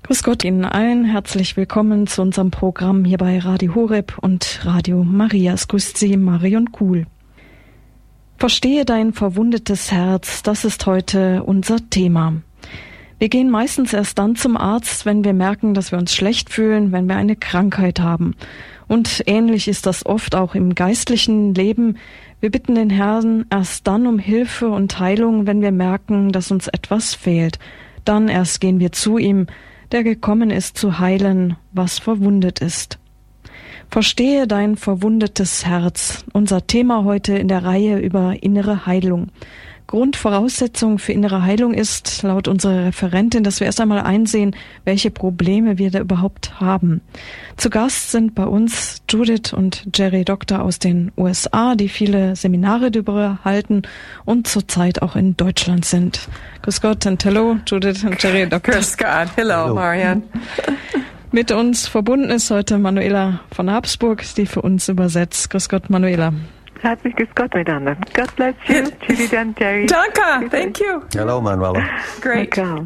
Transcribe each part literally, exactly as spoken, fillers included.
Grüß Gott Ihnen allen, herzlich willkommen zu unserem Programm hier bei Radio Horeb und Radio Maria. Es grüßt Sie Marion Kuhl. Verstehe dein verwundetes Herz, das ist heute unser Thema. Wir gehen meistens erst dann zum Arzt, wenn wir merken, dass wir uns schlecht fühlen, wenn wir eine Krankheit haben. Und ähnlich ist das oft auch im geistlichen Leben. Wir bitten den Herrn erst dann um Hilfe und Heilung, wenn wir merken, dass uns etwas fehlt. Dann erst gehen wir zu ihm, der gekommen ist zu heilen, was verwundet ist. Verstehe dein verwundetes Herz. Unser Thema heute in der Reihe über innere Heilung. Grundvoraussetzung für innere Heilung ist, laut unserer Referentin, dass wir erst einmal einsehen, welche Probleme wir da überhaupt haben. Zu Gast sind bei uns Judith und Jerry Doktor aus den U S A, die viele Seminare darüber halten und zurzeit auch in Deutschland sind. Grüß Gott und hello, Judith und Jerry Doktor. Grüß Gott, hello, hello. Marianne. Mit uns verbunden ist heute Manuela von Habsburg, die für uns übersetzt. Grüß Gott, Manuela. Herzlich grüß Gott miteinander. God bless you, Judy and Jerry. Danke, thank you. Hello, Manuela. Great. Okay.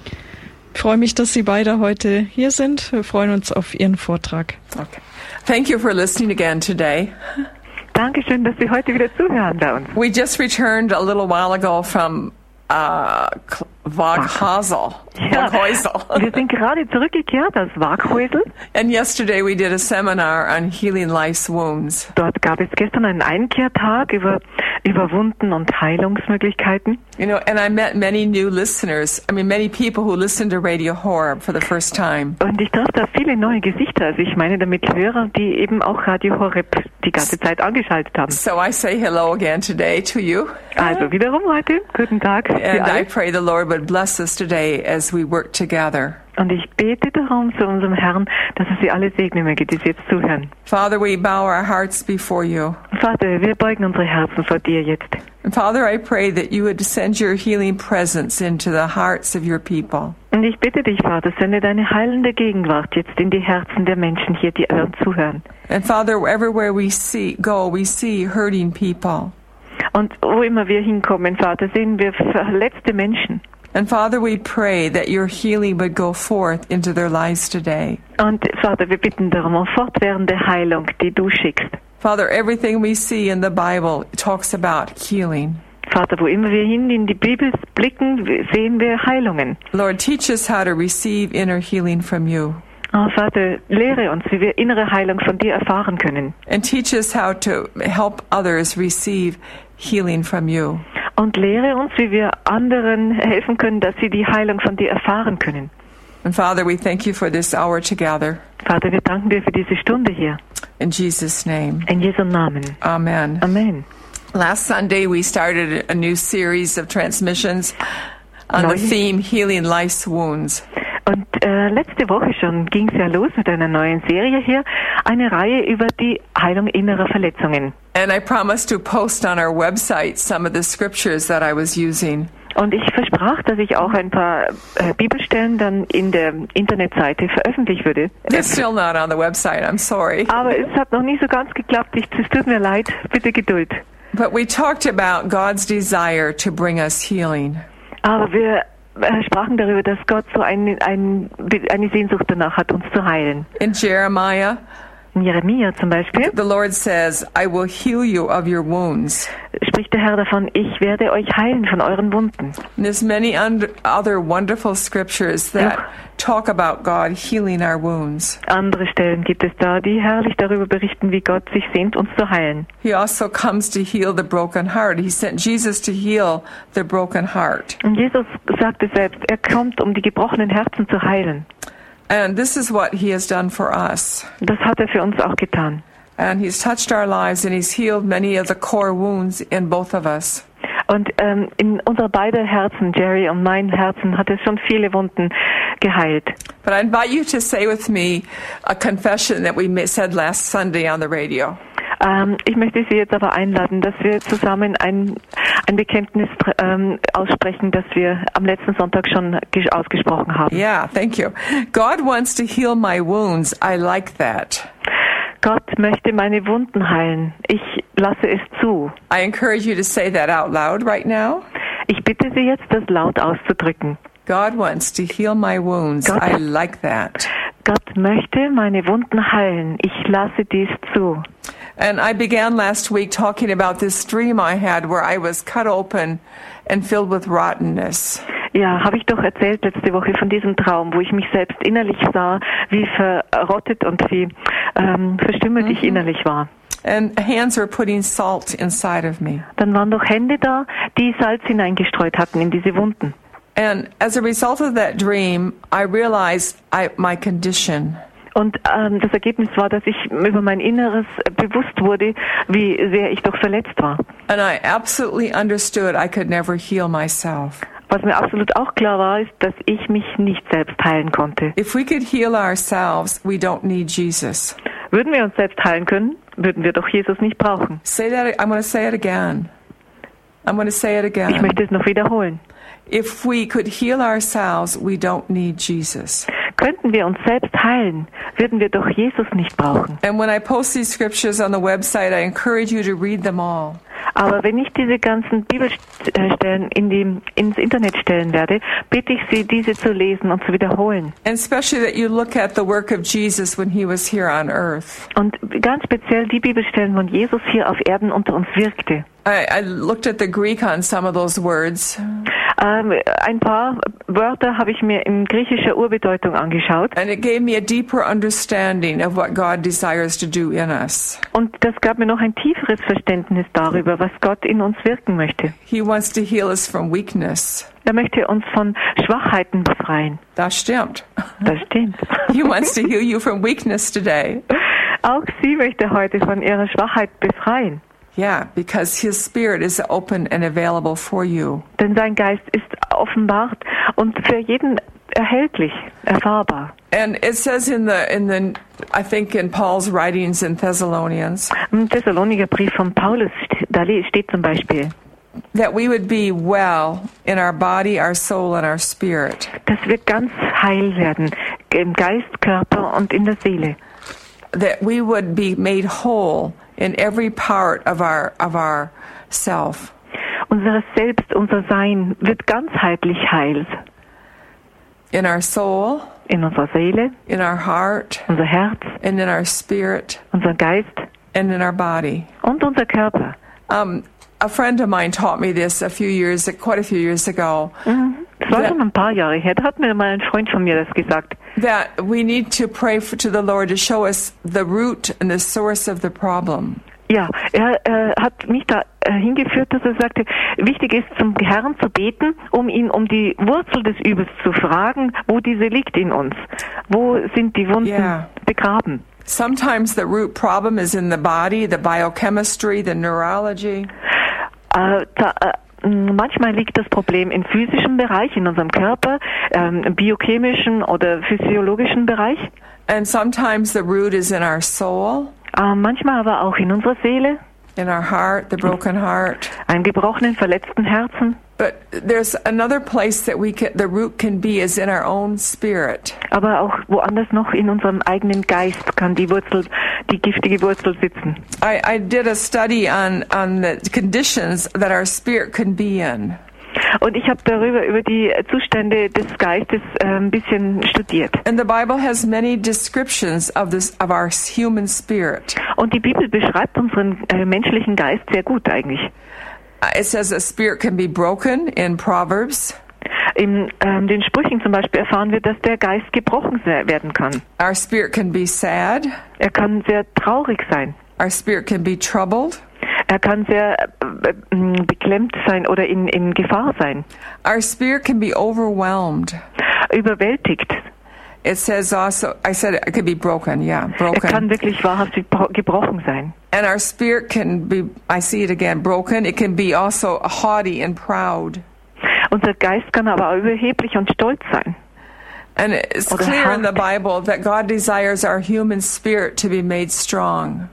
Ich freue mich, dass Sie beide heute hier sind. Wir freuen uns auf Ihren Vortrag. Okay. Thank you for listening again today. Dankeschön, dass Sie heute wieder zuhören bei uns. We just returned a little while ago from uh, Waghäusel. Ja, wir sind gerade zurückgekehrt aus Waghäusel. And yesterday we did a seminar on healing life's wounds. Dort gab es gestern einen Einkehrtag über, über Wunden und Heilungsmöglichkeiten. You know, and I met many new listeners. I mean, many people who listened to Radio Horeb for the first time. Und ich traf da viele neue Gesichter. Also ich meine damit Hörer, die eben auch Radio Horeb die ganze Zeit angeschaltet haben. So I say hello again today to you. Also wiederum heute, guten Tag. And I pray the Lord would bless us today as we work together. Und ich bete darum zu unserem Herrn, dass er sie alle segnen möge, die sie jetzt zuhören. Father, we bow our hearts before you. Vater, wir beugen unsere Herzen vor dir jetzt. And Father, I pray that you would send your healing presence into the hearts of your people. Und ich bitte dich, Vater, sende deine heilende Gegenwart jetzt in die Herzen der Menschen hier, die uns zuhören. And Father, everywhere we see go, we see hurting people. Und wo immer wir hinkommen, Vater, sehen wir verletzte Menschen. And Father, we pray that your healing would go forth into their lives today. Und Vater, wir bitten darum um fortwährende Heilung, die du schickst. Father, everything we see in the Bible talks about healing. Vater, wo immer wir hin in die Bibel blicken, sehen wir Heilungen. Lord, teach us how to receive inner healing from you. Oh, Vater, lehre uns, wie wir innere Heilung von dir erfahren können. And teach us how to help others receive healing from you. Und lehre uns, wie wir anderen helfen können, dass sie die Heilung von dir erfahren können. And Father, we thank you for this hour together. Vater, wir danken dir für diese Stunde hier. In Jesus' name. In Jesu Namen. Amen. Amen. Last Sunday we started a new series of transmissions on the theme Healing Life's Wounds. Und äh, letzte Woche schon ging es ja los mit einer neuen Serie hier, eine Reihe über die Heilung innerer Verletzungen. And I promised to post on our website some of the scriptures that I was using. Und ich versprach, dass ich auch ein paar äh, Bibelstellen dann in der Internetseite veröffentlichen würde. It's still not on the website, I'm sorry. Aber es hat noch nie so ganz geklappt. Ich, es tut mir leid. Bitte Geduld. But we talked about God's desire to bring us healing. Aber wir äh, sprachen darüber, dass Gott so ein, ein, eine Sehnsucht danach hat, uns zu heilen. In Jeremiah, in Jeremia zum Beispiel, the Lord says, I will heal you of your wounds. Spricht der Herr davon, ich werde euch heilen von euren Wunden. And there's many other wonderful scriptures that ja. talk about God healing our wounds. Andere Stellen gibt es da, die herrlich darüber berichten, wie Gott sich sehnt, uns zu heilen. He also comes to heal the broken heart. He sent Jesus to heal the broken heart. Und Jesus sagte selbst, er kommt, um die gebrochenen Herzen zu heilen. And this is what he has done for us. Das hat er für uns auch getan. And he's touched our lives and he's healed many of the core wounds in both of us. Und ähm, in unser beider Herzen, Jerry und mein Herzen, hat er schon viele Wunden geheilt. But I invite you to say with me a confession that we said last Sunday on the radio. Ähm, ich möchte Sie jetzt aber einladen, dass wir zusammen ein, ein Bekenntnis ähm, aussprechen, das wir am letzten Sonntag schon ausgesprochen haben. Yeah, thank you. God wants to heal my wounds. I like that. Gott möchte meine Wunden heilen. Ich lasse es zu. I encourage you to say that out loud right now. Ich bitte Sie jetzt, das laut auszudrücken. God wants to heal my wounds. Gott, I like that. Gott möchte meine Wunden heilen. Ich lasse dies zu. And I began last week talking about this dream I had where I was cut open and filled with rottenness. Ja, habe ich doch erzählt letzte Woche von diesem Traum, wo ich mich selbst innerlich sah, wie verrottet und wie ähm, verstümmelt ich innerlich war. And hands were putting salt inside of me. Dann waren doch Hände da, die Salz hineingestreut hatten in diese Wunden. And as a result of that dream, I realized I, my condition. Und ähm, das Ergebnis war, dass ich über mein Inneres bewusst wurde, wie sehr ich doch verletzt war. And I absolutely understood I could never heal myself. Was mir absolut auch klar war, ist, dass ich mich nicht selbst heilen konnte. If we could heal ourselves, we don't need Jesus. Würden wir uns selbst heilen können, würden wir doch Jesus nicht brauchen. Say that. I'm going to say it again. I'm going to say it Ich again. möchte es noch wiederholen. If we could heal ourselves, we don't need Jesus. Könnten wir uns selbst heilen, würden wir doch Jesus nicht brauchen. And when I post these scriptures on the website, I encourage you to read them all. Aber wenn ich diese ganzen Bibelstellen in die, ins Internet stellen werde, bitte ich Sie, diese zu lesen und zu wiederholen. And especially that you look at the work of Jesus when he was here on earth. Und ganz speziell die Bibelstellen, wo Jesus hier auf Erden unter uns wirkte. I, I looked at the Greek on some of those words. Ähm, ein paar Wörter habe ich mir in griechischer Urbedeutung angeschaut. And it gave me a deeper understanding of what God desires to do in us. Und das gab mir noch ein tieferes Verständnis darüber, was Gott in uns wirken möchte. He wants to heal us from weakness. Er möchte uns von Schwachheiten befreien. Das stimmt. Das stimmt. He wants to heal you from weakness today. Auch sie möchte heute von ihrer Schwachheit befreien. Yeah, because his spirit is open and available for you. Denn sein Geist ist offenbart und für jeden erhältlich, erfahrbar. And it says in the in the I think in Paul's writings in Thessalonians Im Thessaloniker Brief von Paulus, da steht zum Beispiel, that we would be well in our body, our soul, and our spirit. dass wir ganz heil werden, im Geist, Körper und in der Seele. That we would be made whole in every part of our of our self. Unser Selbst, unser Sein wird ganzheitlich heil. In our soul, in unserer Seele, in our heart, unser Herz, and in our spirit, unser Geist and in our body. Und unser Körper. Um, a friend of mine taught me this a few years, quite a few years ago. Mhm. Das war schon ein paar Jahre her. Da hat mir mal ein Freund von mir das gesagt. That we need to pray for, to the Lord to show us the root and the source of the problem. Ja, er äh, hat mich da äh, hingeführt, dass er sagte, wichtig ist zum Herrn zu beten, um ihn um die Wurzel des Übels zu fragen, wo diese liegt in uns. Wo sind die Wunden Yeah. begraben? Sometimes the root problem is in the body, the biochemistry, the neurology. Äh, da, äh, manchmal liegt das Problem im physischen Bereich, in unserem Körper, ähm, im biochemischen oder physiologischen Bereich. And sometimes the root is in our soul, Äh, manchmal aber auch in unserer Seele, in our heart, the broken heart. einem gebrochenen, verletzten Herzen. But there's another place that we can, the root can be is in our own spirit. Aber auch woanders noch in unserem eigenen Geist kann die Wurzel, die giftige Wurzel sitzen. I, I did a study on, on the conditions that our spirit can be in. Und ich habe darüber, über die Zustände des Geistes äh, ein bisschen studiert. And the Bible has many descriptions of this, of our human spirit. Und die Bibel beschreibt unseren äh, menschlichen Geist sehr gut eigentlich. Uh, It says a spirit can be broken in Proverbs. In ähm, den Sprüchen zum Beispiel erfahren wir, dass der Geist gebrochen se- werden kann. Our spirit can be sad. Er kann sehr traurig sein. Our spirit can be troubled. Er kann sehr äh, äh, beklemmt sein oder in, in Gefahr sein. Our spirit can be overwhelmed. Überwältigt. It says also, I said it could be broken, yeah, Er kann broken. wirklich wahrhaftig bro- gebrochen sein. And our spirit can be, I see it again, broken. It can be also haughty and proud. Unser Geist kann aber auch überheblich und stolz sein. And it's Oder clear in the hart. Bible that God desires our human spirit to be made strong.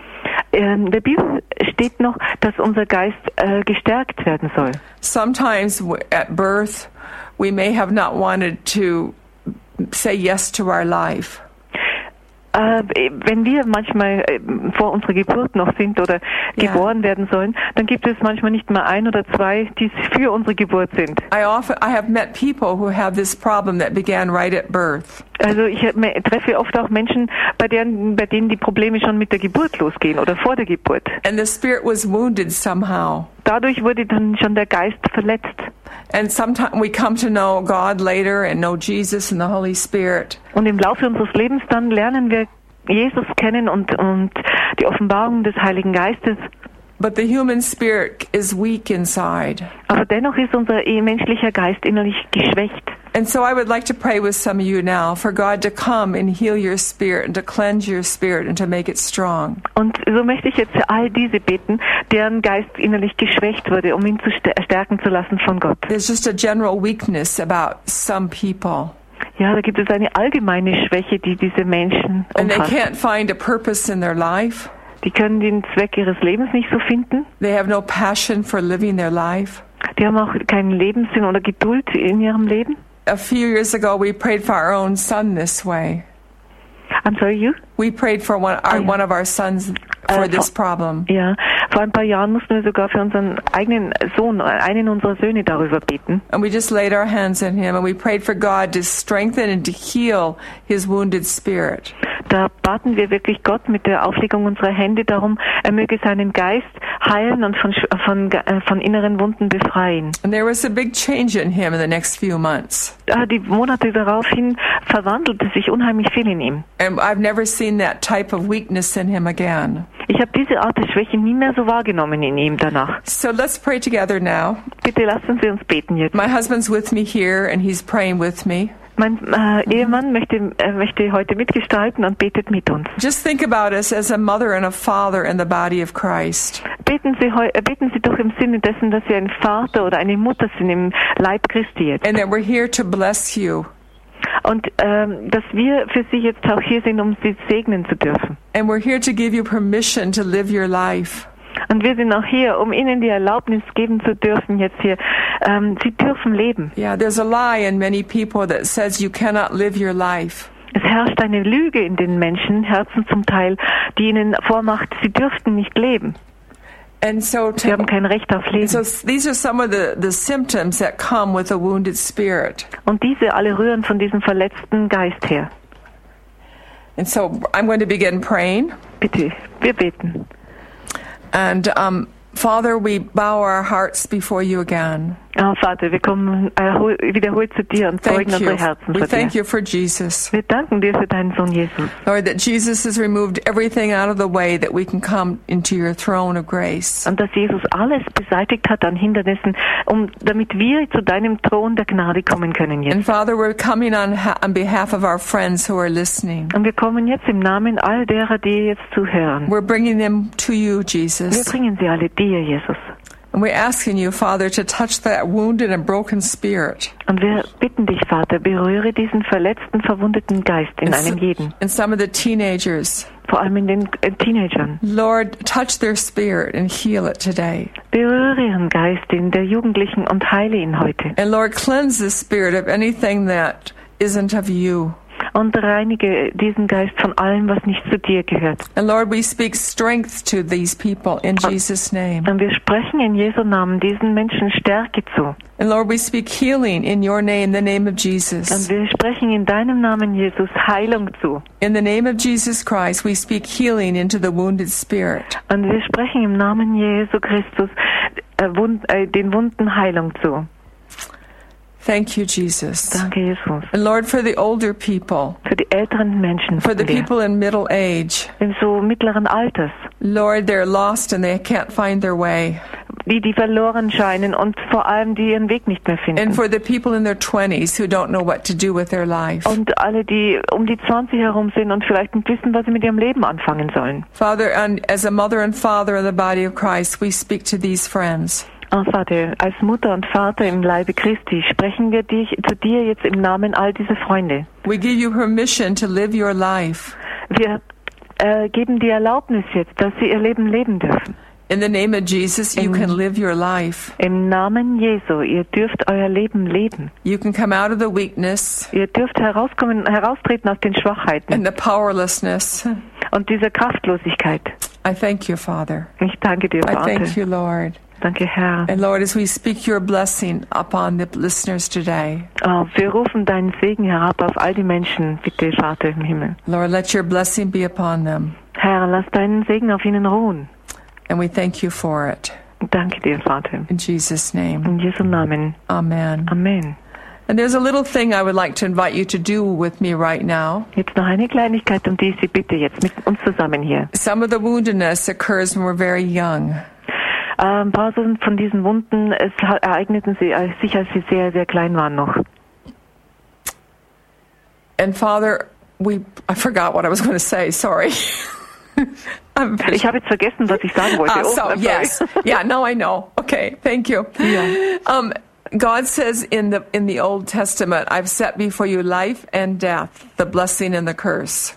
In der Bibel steht noch, dass unser Geist äh, gestärkt werden soll. Sometimes w- at birth, we may have not wanted to say yes to our life. äh, wenn wir manchmal äh, vor unserer Geburt noch sind oder Yeah. geboren werden sollen, dann gibt es manchmal nicht mal ein oder zwei, die für unsere Geburt sind. I often I have met people who have this problem that began right at birth. Also ich äh, treffe oft auch Menschen, bei denen, bei denen die Probleme schon mit der Geburt losgehen oder vor der Geburt. And the spirit was wounded somehow. Dadurch wurde dann schon der Geist verletzt. And sometimes we come to know God later and know Jesus and the Holy Spirit. Und im Laufe unseres Lebens dann lernen wir Jesus kennen und, und die Offenbarung des Heiligen Geistes. But the human spirit is weak inside. Aber dennoch ist unser menschlicher Geist innerlich geschwächt. And so I would like to pray with some of you now for God to come and heal your spirit and to cleanse your spirit and to make it strong. Und so möchte ich jetzt für all diese beten, deren Geist innerlich geschwächt wurde, um ihn zu stärken zu lassen von Gott. There's just a general weakness about some people. Ja, da gibt es eine allgemeine Schwäche, die diese Menschen And they umfasst. can't find a purpose in their life. Die können den Zweck ihres Lebens nicht so finden. They have no passion for living their life. Die haben auch keinen Lebenssinn oder Geduld in ihrem Leben. A few years ago, we prayed for our own son this way. I'm sorry, you? We prayed for one, our, Oh, yeah. one of our sons for Uh, this for- problem. Ja, vor ein paar Jahren mussten wir sogar für unseren eigenen Sohn, einen unserer Söhne darüber beten. And we just laid our hands on him and we prayed for God to strengthen and to heal his wounded spirit. Da baten wir wirklich Gott mit der Auflegung unserer Hände darum, er möge seinen Geist heilen und von, von, äh, von inneren Wunden befreien. And there was a big change in him in the next few months. Äh, Die Monate daraufhin verwandelte sich unheimlich viel in ihm. And I've never seen that type of weakness in him again. Ich habe diese Art der Schwäche nie mehr so wahrgenommen in ihm danach. So let's pray together now. Bitte lasst Sie uns beten jetzt. My husband's with me here and he's praying with me. Mein äh, Ehemann möchte, äh, möchte heute mitgestalten und betet mit uns. Just think about us as a mother and a father in the body of Christ. Beten Sie, heu- äh, beten Sie doch im Sinne dessen, dass Sie ein Vater oder eine Mutter sind im Leib Christi jetzt. And that we're here to bless you. Und ähm, dass wir für Sie jetzt auch hier sind, um Sie segnen zu dürfen. And we're here to give you permission to live your life. Und wir sind auch hier, um Ihnen die Erlaubnis geben zu dürfen, jetzt hier. Ähm, Sie dürfen leben. Yeah, there's a lie in many people that says you cannot live your life. Es herrscht eine Lüge in den Menschenherzen zum Teil, die ihnen vormacht, sie dürften nicht leben. And so, Sie haben to, kein Recht auf Leben. so these are some of the, the symptoms that come with a wounded spirit. Und diese alle rühren von diesem verletzten Geist her. And so I'm going to begin praying. Bitte, wir beten. And um, Father, we bow our hearts before you again. Oh, Vater, wir kommen erhol- wiederholt zu dir und beugen Thank you. unsere Herzen We vor thank dir. you for Jesus. Wir danken dir für deinen Sohn Jesus. Lord, that Jesus has removed everything out of the way that we can come into your throne of grace. Und dass Jesus alles beseitigt hat an Hindernissen, um, damit wir zu deinem Thron der Gnade kommen können jetzt. And Father, we're coming on, ha- on behalf of our friends who are listening. Und wir kommen jetzt im Namen all derer, die jetzt zuhören. We're bringing them to you, Wir Jesus. bringen sie alle dir, Jesus. And we're asking you, Father, to touch that wounded and broken spirit Und wir bitten dich, Vater, berühre diesen verletzten, verwundeten Geist in in, einem jeden, in some of the teenagers. vor allem in den äh, Teenagern. Lord, touch their spirit and heal it today. Berühre ihren Geist in der Jugendlichen und heile ihn heute. And Lord, cleanse the spirit of anything that isn't of you. Und reinige diesen Geist von allem, was nicht zu dir gehört. And Lord, we speak strength to these people in Jesus' name. Und wir sprechen in Jesu Namen diesen Menschen Stärke zu. And Lord, we speak healing in your name, the name of Und Jesus. wir sprechen in deinem Namen, Jesus, Heilung zu. In the name of Jesus Christ, we speak healing into the wounded spirit. Und wir sprechen im Namen Jesu Christus äh, wund, äh, den Wunden Heilung zu. Thank you, Jesus. Danke, Jesus. And Lord, for the older people, Für die älteren Menschen, for the bitten wir. people in middle age, in so mittleren Alters, Lord, they're lost and they can't find their way. die, die verloren scheinen und vor allem, die ihren Weg nicht mehr And finden. for the people in their twenties who don't know what to do with their life. Und alle, die um die zwanzig herum sind und vielleicht nicht wissen, was sie mit ihrem Leben anfangen sollen. Father, and as a mother and father in the body of Christ, we speak to these friends. Oh, Vater, als Mutter und Vater im Leibe Christi sprechen wir dich, zu dir jetzt im Namen all dieser Freunde. We give you permission to live your life. Wir äh, geben die Erlaubnis jetzt, dass sie ihr Leben leben dürfen. In the name of Jesus, you can live your life. Im Namen Jesu, ihr dürft euer Leben leben. You can come out of the weakness Ihr dürft herauskommen, heraustreten aus den Schwachheiten and the powerlessness. und dieser Kraftlosigkeit. I thank you, Father. Ich danke dir, I thank Vater. you, Lord. Danke, Herr. And Lord, as we speak your blessing upon the listeners today, Oh, wir rufen deinen Segen herab auf all die Menschen, bitte, Vater im Himmel. Lord, let your blessing be upon them. Herr, lass deinen Segen auf ihnen ruhen. And we thank you for it. Danke dir, Vater. In Jesus' name. In Jesu Namen. Amen. Amen. And there's a little thing I would like to invite you to do with me right now. Jetzt noch eine Kleinigkeit, um die ich Sie bitte jetzt mit uns zusammen hier. Some of the woundedness occurs when we're very young. Äh, ein paar von diesen Wunden es ereigneten sie, äh, sich, als Sie sehr, sehr klein waren noch. And Father, we I forgot what I was going to say. Sorry. I'm Ich habe jetzt vergessen, was ich sagen wollte. Ah, Oh, so, I'm sorry. yes. Yeah, now I know. Okay, thank you. Yeah. Um, God says in the in the Old Testament, I've set before you life and death, the blessing and the curse.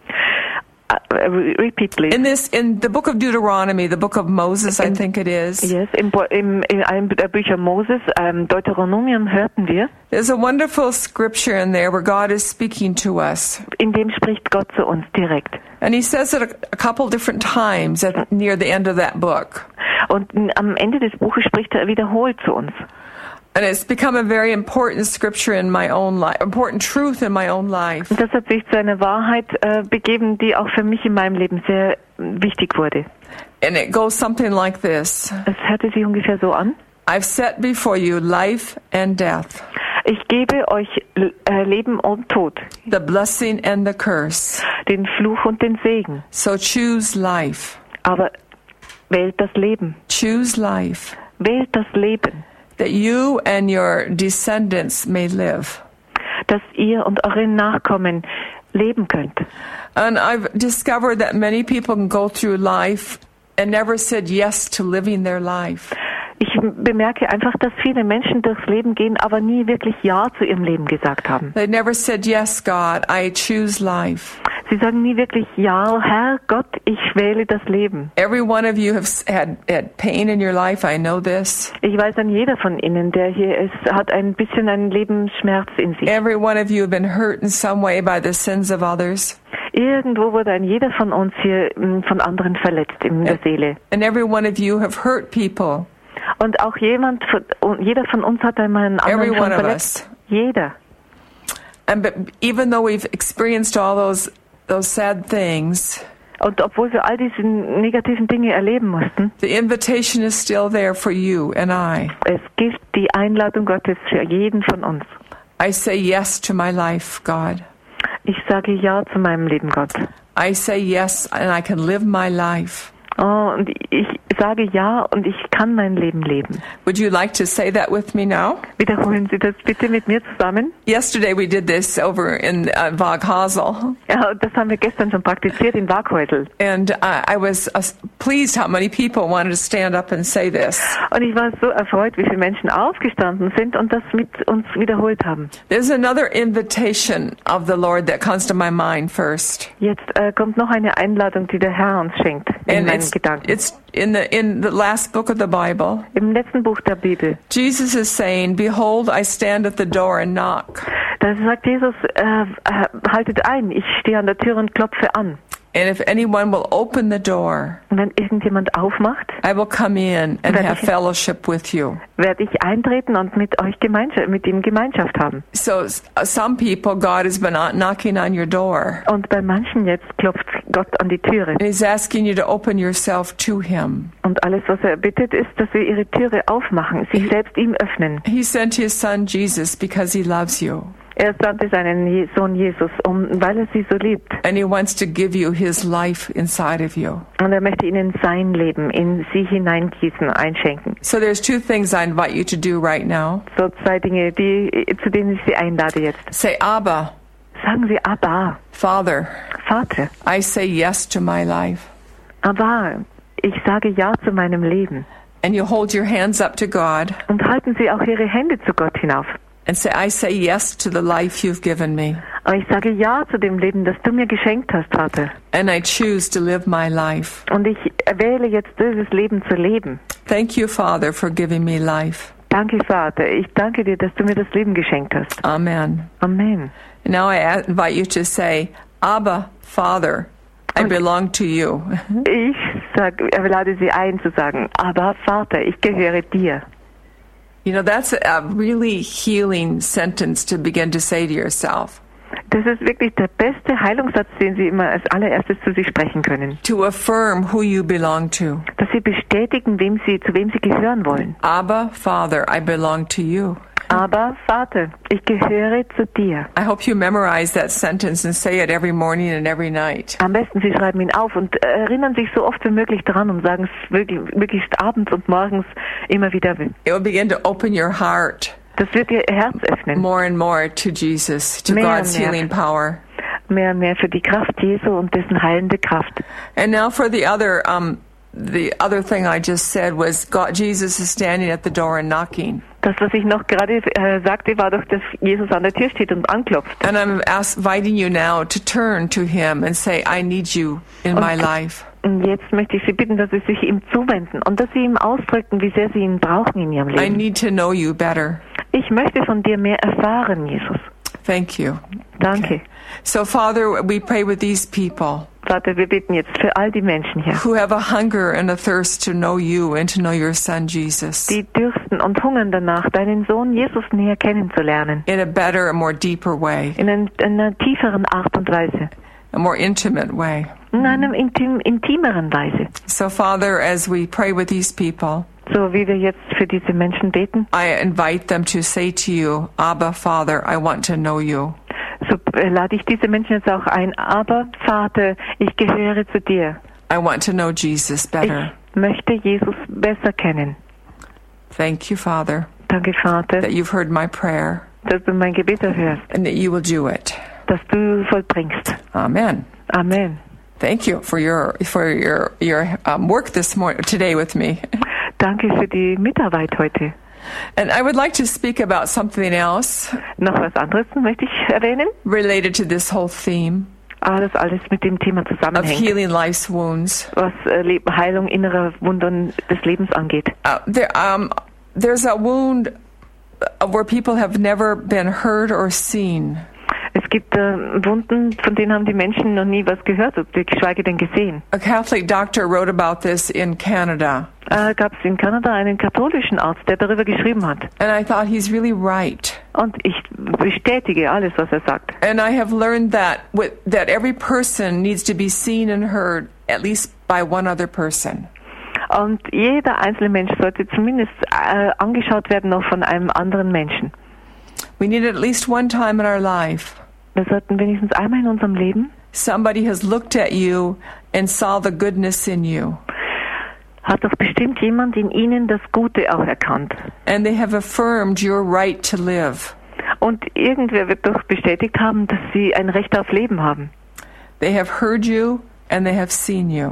Uh, re- repeat, please. In this, in the book of Deuteronomy, the book of Moses, I In- think it is, Yes, im, Bo- im, in einem der Bücher Moses, ähm, Deuteronomium, hörten wir, there's a wonderful scripture in there where God is speaking to us. in dem spricht Gott zu uns direkt. And he says it a, a couple different times at, near the end of that book. Und n- am Ende des Buches spricht er wiederholt zu uns. And it's become a very important scripture in my own life, important truth in my own life. Und das hat sich zu einer Wahrheit äh, begeben, die auch für mich in meinem Leben sehr äh, wichtig wurde. And it goes something like this. Es hörte sich ungefähr so an. I've set before you life and death, Ich gebe euch äh, Leben und Tod, the blessing and the curse. den Fluch und den Segen. So choose life. Aber wählt das Leben. Choose life, Wählt das Leben, that you and your descendants may live. dass ihr und eure Nachkommen leben könnt. And I've discovered that many people can go through life and never said yes to living their life. Ich bemerke einfach, dass viele Menschen durchs Leben gehen, aber nie wirklich Ja zu ihrem Leben gesagt haben. They never said, yes, God, I choose life. Sie sagen nie wirklich Ja, Herr Gott, ich wähle das Leben. Every one of you have had, had pain in your life. I know this. Ich weiß an jeder von Ihnen, der hier ist, hat ein bisschen einen Lebensschmerz in sich. Every one of you have been hurt in some way by the sins of others. Irgendwo wurde ein jeder von uns hier m, von anderen verletzt in der Seele. And every one of you have hurt people. Und auch jemand, von, und jeder von uns hat einmal einen anderen Every schon one of verletzt. us. Jeder. And but even though we've experienced all those those sad things, Und obwohl wir all diese negativen Dinge erleben mussten, the invitation is still there for you and I. es gibt die Einladung Gottes für jeden von uns. I say yes to my life, God. Ich sage Ja zu meinem Leben, Gott. I say yes and I can live my life. Oh, und ich sage Ja und ich kann mein Leben leben. Would you like to say that with me now? Wiederholen Sie das bitte mit mir zusammen. Yesterday we did this over in uh, Waghäusel, Ja, das haben wir gestern schon praktiziert in Waghäusel. and uh, I was uh, pleased how many people wanted to stand up and say this. Und ich war so erfreut, wie viele Menschen aufgestanden sind und das mit uns wiederholt haben. There's another invitation of the Lord that comes to my mind first, Jetzt äh, kommt noch eine Einladung, die der Herr uns schenkt in and meinen it's Gedanken. it's in the in the last book of the Bible. Im letzten Buch der Bibel, Jesus is saying, "Behold, I stand at the door and knock, da sagt Jesus, äh, äh, haltet ein, ich stehe an der Tür und klopfe an. and if anyone will open the door, Und wenn irgendjemand aufmacht, I will come in and Werde have ich- fellowship with you." werde ich eintreten und mit euch Gemeinschaft, mit ihm Gemeinschaft haben. So s- some people, God has been on- knocking on your door, Und bei manchen jetzt klopft Gott an die Türe. and He's asking you to open yourself to Him. Und alles, was er bittet, ist, dass wir ihre Türe aufmachen, sich selbst ihm öffnen. He sent His Son Jesus because He loves you, Er sandte seinen Je- Sohn Jesus, um, weil er sie so liebt. and He wants to give you His life inside of you. Und er möchte ihnen sein Leben in sie hineingießen, einschenken. So there's two things I invite you to do right now. So zwei Dinge, die, zu denen ich sie einlade jetzt. Say, Abba, Sagen Sie, Abba, Father, Vater, I say yes to my life. Abba, ich sage Ja zu meinem Leben. And you hold your hands up to God Und halten Sie auch Ihre Hände zu Gott hinauf. and say, I say yes to the life you've given me. Aber ich sage ja zu dem Leben, das du mir geschenkt hast, Vater. And I choose to live my life. Und ich wähle jetzt dieses Leben zu leben. Thank you, Father, for giving me life. Danke, Vater. Ich danke dir, dass du mir das Leben geschenkt hast. Amen. Amen. Now I invite you to say, Abba, Father, I belong to you. Ich sag, ich lade Sie ein zu sagen, aber Vater, ich gehöre dir. You know, that's a really healing sentence to begin to say to yourself. Das ist wirklich der beste Heilungssatz, den Sie immer als allererstes zu sich sprechen können. To affirm who you belong to. Dass Sie bestätigen, wem Sie, zu wem Sie gehören wollen. Abba, Father, I belong to you. Aber Vater, ich gehöre zu dir. I hope you memorize that sentence and say it every morning and every night. Am besten Sie schreiben ihn auf und erinnern sich so oft wie möglich dran und sagen es wirklich, wirklich abends und morgens immer wieder. It will begin to open your heart. Das wird Ihr Herz öffnen. More and more to Jesus, to mehr God's mehr. healing power. Mehr und mehr für die Kraft Jesu und dessen heilende Kraft. And now for the other, um, the other thing I just said was God, Jesus is standing at the door and knocking. Das, was ich noch gerade äh, sagte, war doch, dass Jesus an der Tür steht und anklopft. And I'm ask, inviting you now to turn to Him and say, I need you in und, my life. Und jetzt möchte ich Sie bitten, dass Sie sich ihm zuwenden und dass Sie ihm ausdrücken, wie sehr Sie ihn brauchen in Ihrem Leben. I need to know you better. Ich möchte von dir mehr erfahren, Jesus. Thank you. Danke. Okay. So, Father, we pray with these people. Vater, wir beten jetzt für all die Menschen hier, who have a hunger and a thirst to know you and to know your Son, Jesus. die dürsten und hungern danach, deinen Sohn Jesus näher kennenzulernen. In a better, a more deeper way. In, ein, in einer tieferen Art und Weise. A more intimate way. In einer intim, intimeren Weise. So, Father, as we pray with these people, so wie wir jetzt für diese Menschen beten, I invite them to say to you, Abba, Father, I want to know you. so äh, lade ich diese Menschen jetzt auch ein. Aber Vater, ich gehöre zu dir. I want to know Jesus better. Ich möchte Jesus besser kennen. Thank you, Father. Danke, Vater, that you've heard my prayer. Dass du mein Gebet erhörst. And that you will do it. Dass du vollbringst. Amen. Amen. Thank you for your for your your um, work this morning today with me. Danke für die Mitarbeit heute. And I would like to speak about something else. Noch was anderes möchte ich erwähnen. Related to this whole theme. Alles, alles mit dem Thema zusammenhängt. Of healing life's wounds. Was äh, Heilung innerer Wunden des Lebens angeht. Uh, there, um, there's a wound where people have never been heard or seen. Es gibt äh, Wunden, von denen haben die Menschen noch nie was gehört, geschweige denn gesehen. A Catholic doctor wrote about this in Canada. Äh, gab es in Kanada einen katholischen Arzt, der darüber geschrieben hat. And I thought he's really right. Und ich bestätige alles, was er sagt. And I have learned that with, that every person needs to be seen and heard at least by one other person. Und jeder einzelne Mensch sollte zumindest äh, angeschaut werden noch von einem anderen Menschen. We need it at least one time in our life. Wir sollten wenigstens einmal in unserem Leben. Somebody has looked at you and saw the goodness in you. Hat doch bestimmt jemand in ihnen das Gute auch erkannt. And they have affirmed your right to live. Und irgendwer wird doch bestätigt haben, dass sie ein Recht auf Leben haben. They have heard you and they have seen you.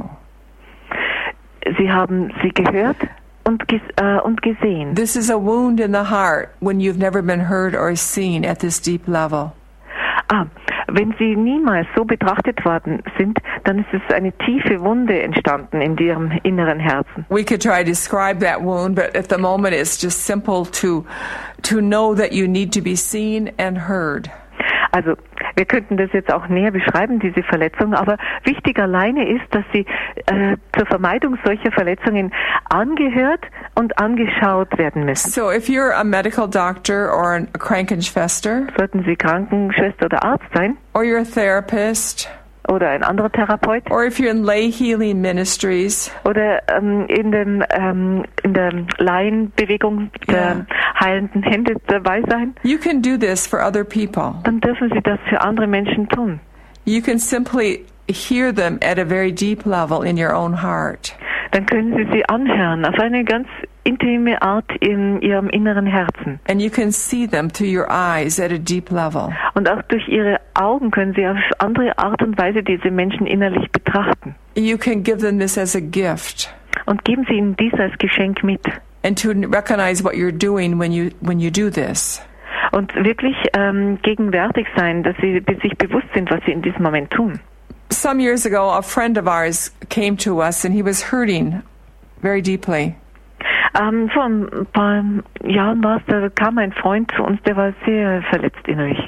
Sie haben sie gehört und, ges äh, und gesehen. This is a wound in the heart when you've never been heard or seen at this deep level. Ah, wenn sie niemals so betrachtet worden sind, dann ist es eine tiefe Wunde entstanden in ihrem inneren Herzen. We could try to describe that wound, but at the moment it's just simple to to know that you need to be seen and heard. Also, wir könnten das jetzt auch näher beschreiben, diese Verletzung, aber wichtig alleine ist, dass sie äh, zur Vermeidung solcher Verletzungen angehört und angeschaut werden müssen. So if you're a medical doctor or a Krankenschwester, sollten Sie Krankenschwester oder Arzt sein, or you're a therapist, oder ein anderer Therapeut, or if you're in lay healing ministries, oder ähm, in dem ähm, in der Laienbewegung der Yeah. heilenden Hände dabei sein, you can do this for other people. dann dürfen Sie das für andere Menschen tun. You can simply hear them at a very deep level in your own heart. Dann können Sie sie anhören auf eine ganz intime Art in Ihrem inneren Herzen. And you can see them through your eyes at a deep level. Und auch durch Ihre Augen können Sie auf andere Art und Weise diese Menschen innerlich betrachten. You can give them this as a gift. Und geben Sie ihnen dies als Geschenk mit. And to recognize what you're doing when you when you do this. Und wirklich ähm, gegenwärtig sein, dass sie sich bewusst sind, was sie in diesem Moment tun. Some years ago, a friend of ours came to us and he was hurting very deeply. Ähm, vor ein paar Jahren war es, da kam ein Freund zu uns, der war sehr verletzt innerlich.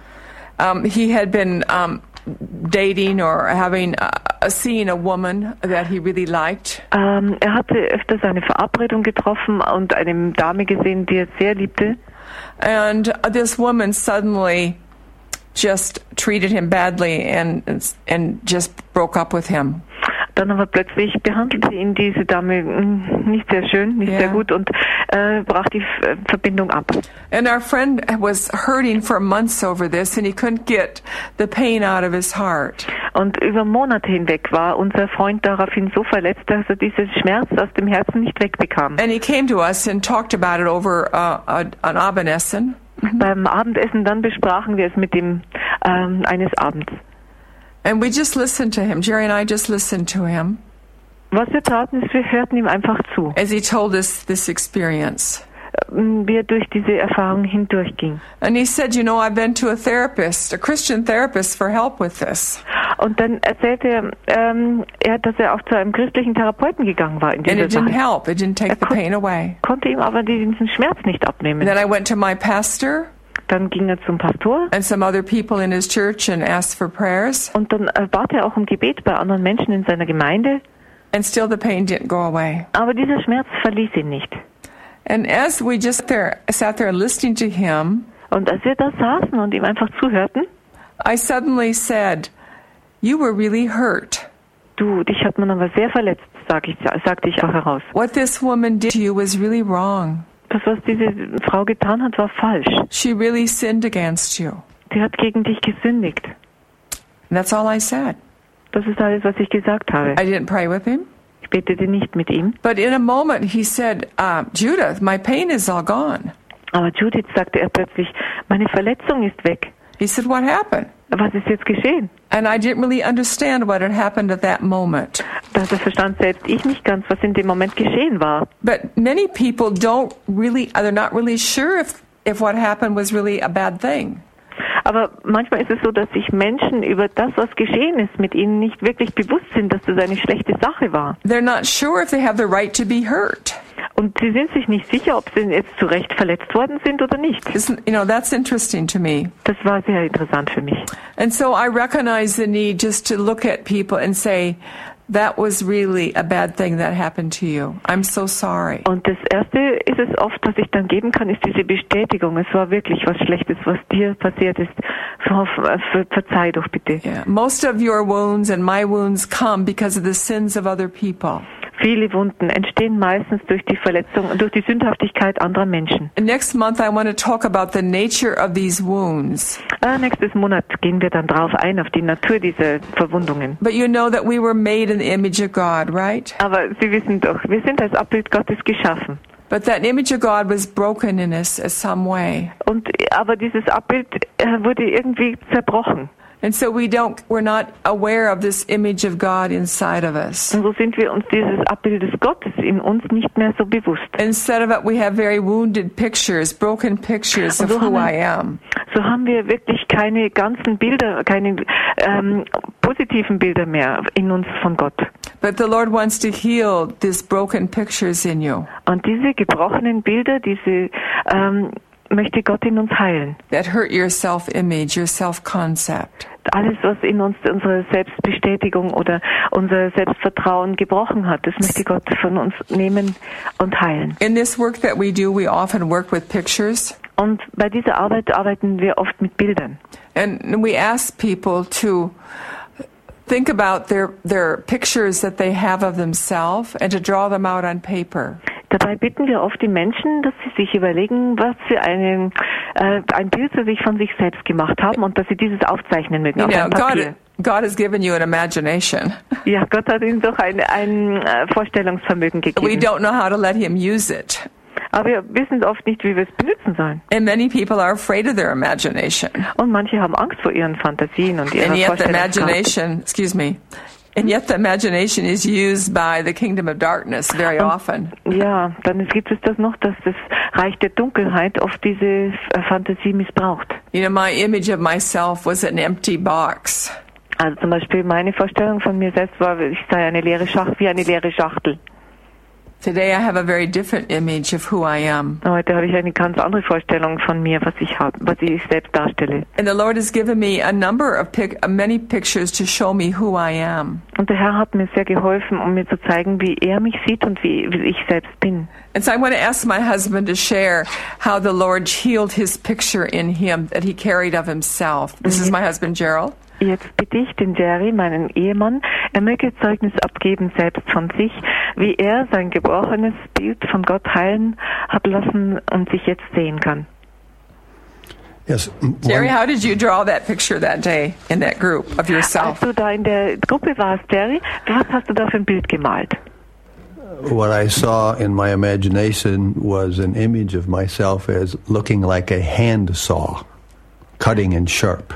Um, he had been um, dating or having uh, seeing a woman that he really liked. Ähm, er hatte öfters eine Verabredung getroffen und eine Dame gesehen, die er sehr liebte. And this woman suddenly just treated him badly and and just broke up with him. Dann aber plötzlich behandelte ihn diese Dame nicht sehr schön, nicht yeah. sehr gut und äh, brach die F- Verbindung ab. And our friend was hurting for months over this and he couldn't get the pain out of his heart. Und über Monate hinweg war unser Freund daraufhin so verletzt, dass er diesen Schmerz aus dem Herzen nicht wegbekam. And he came to us and talked about it over uh, an Abendessen. Mhm. Beim Abendessen dann besprachen wir es mit ihm ähm, eines Abends. And we just listened to him. Jerry and I just listened to him. Was wir taten, ist, wir hörten ihm einfach zu. As he told us this experience. Wie er durch diese Erfahrung hindurchging. And he said, you know, I've been to a therapist, a Christian therapist, for help with this. Und dann erzählte er, ähm, er, dass er auch zu einem christlichen Therapeuten gegangen war in dieser And it didn't Sache. help. It didn't take Er the kon- pain away. Konnte ihm aber diesen Schmerz nicht abnehmen. And then I went to my pastor Dann ging er zum Pastor. and some other people in his church and asked for prayers. Und dann äh, bat er auch um Gebet bei anderen Menschen in seiner Gemeinde. And still the pain didn't go away. Aber dieser Schmerz verließ ihn nicht. And as we just there, sat there listening to him, Und als wir da saßen und ihm einfach zuhörten, I suddenly said, you were really hurt. du, dich hat man aber sehr verletzt, sag ich, sagte ich auch heraus. What this woman did to you was really wrong. Das, was diese Frau getan hat, war falsch. She really sinned against you. Die hat gegen dich gesündigt. And that's all I said. Das ist alles, was ich gesagt habe. I didn't pray with him. Ich betete nicht mit ihm. But in a moment he said, uh, Judith, my pain is all gone. Aber Judith, sagte er plötzlich, meine Verletzung ist weg. He said, what happened? Was ist jetzt geschehen? And I didn't really understand what had happened at that moment. Das verstand selbst ich nicht ganz, was in dem Moment geschehen war. But many people don't really, they're not really sure if, if what happened was really a bad thing. Aber manchmal ist es so, dass sich Menschen über das, was geschehen ist, mit ihnen nicht wirklich bewusst sind, dass das eine schlechte Sache war. They're not sure if they have the right to be hurt. Und sie sind sich nicht sicher, ob sie jetzt zu Recht verletzt worden sind oder nicht. Isn't, you know, that's interesting to me. Das war sehr interessant für mich. And so I recognize the need just to look at people and say, that was really a bad thing that happened to you. I'm so sorry. Und das Erste ist es oft, was ich dann geben kann, ist diese Bestätigung. Es war wirklich was Schlechtes, was dir passiert ist. Ver ver verzeih doch bitte. Yeah. Most of your wounds and my wounds come because of the sins of other people. Viele Wunden entstehen meistens durch die Verletzung und durch die Sündhaftigkeit anderer Menschen. Next month I want to talk about the nature of these wounds. Äh, nächstes Monat gehen wir dann drauf ein, auf die Natur dieser Verwundungen. But you know that we were made in the image of God, right? Aber Sie wissen doch, wir sind als Abbild Gottes geschaffen. But that image of God was broken in us in some way. Und aber dieses Abbild äh, wurde irgendwie zerbrochen. And so we don't, we're not aware of this image of God inside of us. Und so sind wir uns dieses Abbildes Gottes in uns nicht mehr so bewusst. Instead of it, we have very wounded pictures, broken pictures of so who haben, I am. So haben wir wirklich keine ganzen Bilder, keine ähm, positiven Bilder mehr in uns von Gott. But the Lord wants to heal these broken pictures in you. Und diese gebrochenen Bilder, diese ähm, möchte Gott in uns heilen. That hurt your self-image, your self-concept. Alles, was in uns unsere Selbstbestätigung oder unser Selbstvertrauen gebrochen hat, das möchte Gott von uns nehmen und heilen. In this work that we do, we often work with pictures. Und bei dieser Arbeit arbeiten wir oft mit Bildern. And we ask people to think about their, their pictures that they have of themselves and to draw them out on paper. Dabei bitten wir oft die Menschen, dass sie sich überlegen, was für einen, äh, ein Bild sie sich von sich selbst gemacht haben und dass sie dieses aufzeichnen mögen You auf know, einem Papier. God, God has given you an imagination. Ja, Gott hat ihnen doch ein, ein äh, Vorstellungsvermögen We gegeben. don't know how to let Him use it. Aber wir wissen oft nicht, wie wir es benutzen sollen. And many people are afraid of their imagination. Und manche haben Angst vor ihren Fantasien und ihren And yet the Vorstellungskraft. imagination, excuse me, And yet the imagination is used by the kingdom of darkness very Und, often. Ja, dann gibt es das noch, dass das Reich der Dunkelheit oft diese äh, Fantasie missbraucht. You know, my image of myself was an empty box. Also zum Beispiel meine Vorstellung von mir selbst war, ich sei eine leere Schachtel, wie eine leere Schachtel. Today I have a very different image of who I am. Heute habe ich eine ganz andere Vorstellung von mir, was ich habe, was ich selbst darstelle. And the Lord has given me a number of pic- uh, many pictures to show me who I am. Und der Herr hat mir sehr geholfen, um mir zu zeigen, wie er mich sieht und wie, wie ich selbst bin. And so I want to ask my husband to share how the Lord healed his picture in him that he carried of himself. This is my husband Gerald. Jetzt bitte ich den Jerry, meinen Ehemann, er möge Zeugnis abgeben selbst von sich, wie er sein gebrochenes Bild von Gott heilen hat lassen und sich jetzt sehen kann. Yes. Jerry, how did you draw that picture that day in that group of Als yourself? du da in der Gruppe warst, Jerry, was hast du da für ein Bild gemalt? What I saw in my imagination was an image of myself as looking like a hand saw, cutting and sharp.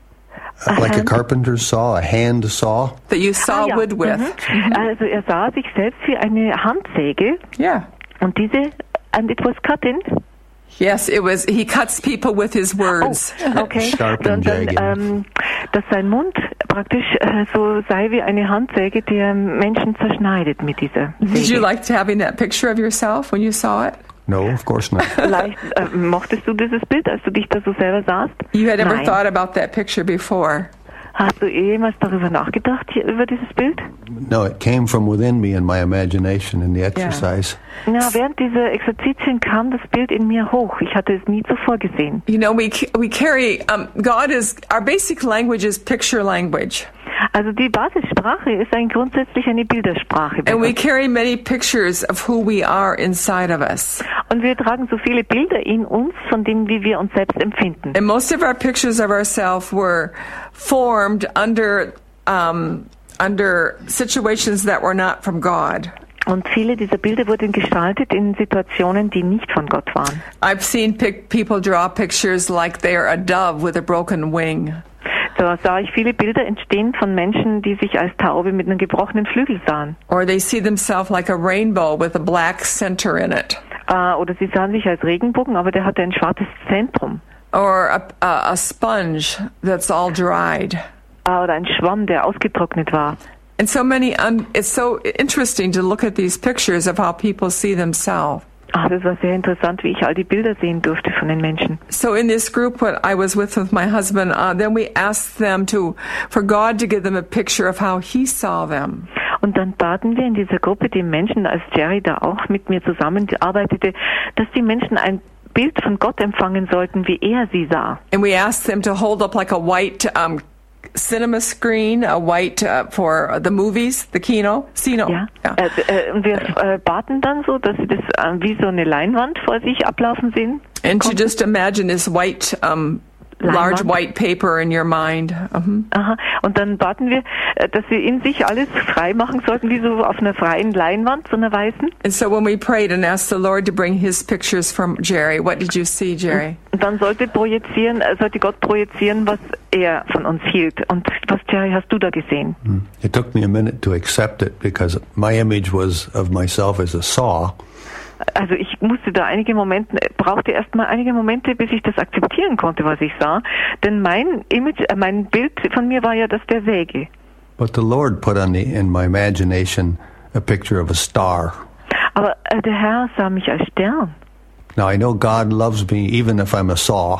Uh, like a carpenter's saw, a hand saw. That you saw Ah, ja. wood with. Mhm. Also er sah sich selbst wie eine Handsäge Yeah. und diese, and it was cutting. Yes, it was. He cuts people with his words. Oh, okay. Sharp and Und dann, jagged. ähm, dass sein Mund praktisch äh, so sei wie eine Handsäge, die Menschen zerschneidet mit dieser Did you Säge. like having that picture of yourself when you saw it? No, of course not. Vielleicht äh, mochtest du dieses Bild, als du dich da so selber sahst? You had never Nein. thought about that picture before. Hast du jemals darüber nachgedacht, hier, über dieses Bild? No, it came from within me in my imagination in the exercise. Ja, während dieser Exerzitien kam das Bild in mir hoch. Ich hatte es nie zuvor gesehen. You know, we we carry um, God is our basic language is picture language, Also die Basissprache ist ein grundsätzlich eine Bildersprache. bei and we Gott. carry many pictures of who we are inside of us. Und wir tragen so viele Bilder in uns, von dem, wie wir uns selbst empfinden. And most of our pictures of ourselves were formed under um, under situations that were not from God. Und viele dieser Bilder wurden gestaltet in Situationen, die nicht von Gott waren. I've seen pic- people draw pictures like they are a dove with a broken wing. Da sah ich viele Bilder entstehen von Menschen, die sich als Taube mit einem gebrochenen Flügel sahen. Or they see themselves like a rainbow with a black center in it. Äh, oder sie sahen sich als Regenbogen, aber der hatte ein schwarzes Zentrum. Or a, a, a sponge that's all dried. Äh, oder ein Schwamm, der ausgetrocknet war. And so many, un- it's so interesting to look at these pictures of how people see themselves. Ah, das war sehr interessant, wie ich all die Bilder sehen durfte von den Menschen. So in this group what I was with with my husband, uh, then we asked them to, for God to give them a picture of how He saw them. Und dann baten wir in dieser Gruppe die Menschen, als Jerry da auch mit mir zusammenarbeitete, dass die Menschen ein Bild von Gott empfangen sollten, wie er sie sah. And we asked them to hold up like a white um, cinema screen, a white uh, for the movies, the kino, Kino. Ja. Yeah. Äh, äh, und wir äh, baten dann so, dass sie das äh, wie so eine Leinwand vor sich ablaufen sehen. And to just imagine this white, um, large Leinwand. white paper in your mind. Mhm. Aha. Und dann baten wir, äh, dass sie in sich alles frei machen sollten, wie so auf einer freien Leinwand, so einer weißen. And so when we prayed and asked the Lord to bring His pictures from Jerry, what did you see, Jerry? Und dann sollte projizieren, äh, sollte Gott projizieren, was er von uns hielt. Und was, Jerry, hast du da gesehen? It took me a minute to accept it because my image was of myself as a saw. Also ich musste da einige Momente, brauchte erst mal einige Momente, bis ich das akzeptieren konnte, was ich sah. Denn mein Image, äh, mein Bild von mir war ja das der Säge. But the Lord put on the, in my imagination a picture of a star. Aber äh, der Herr sah mich als Stern. Now I know God loves me even if I'm a saw,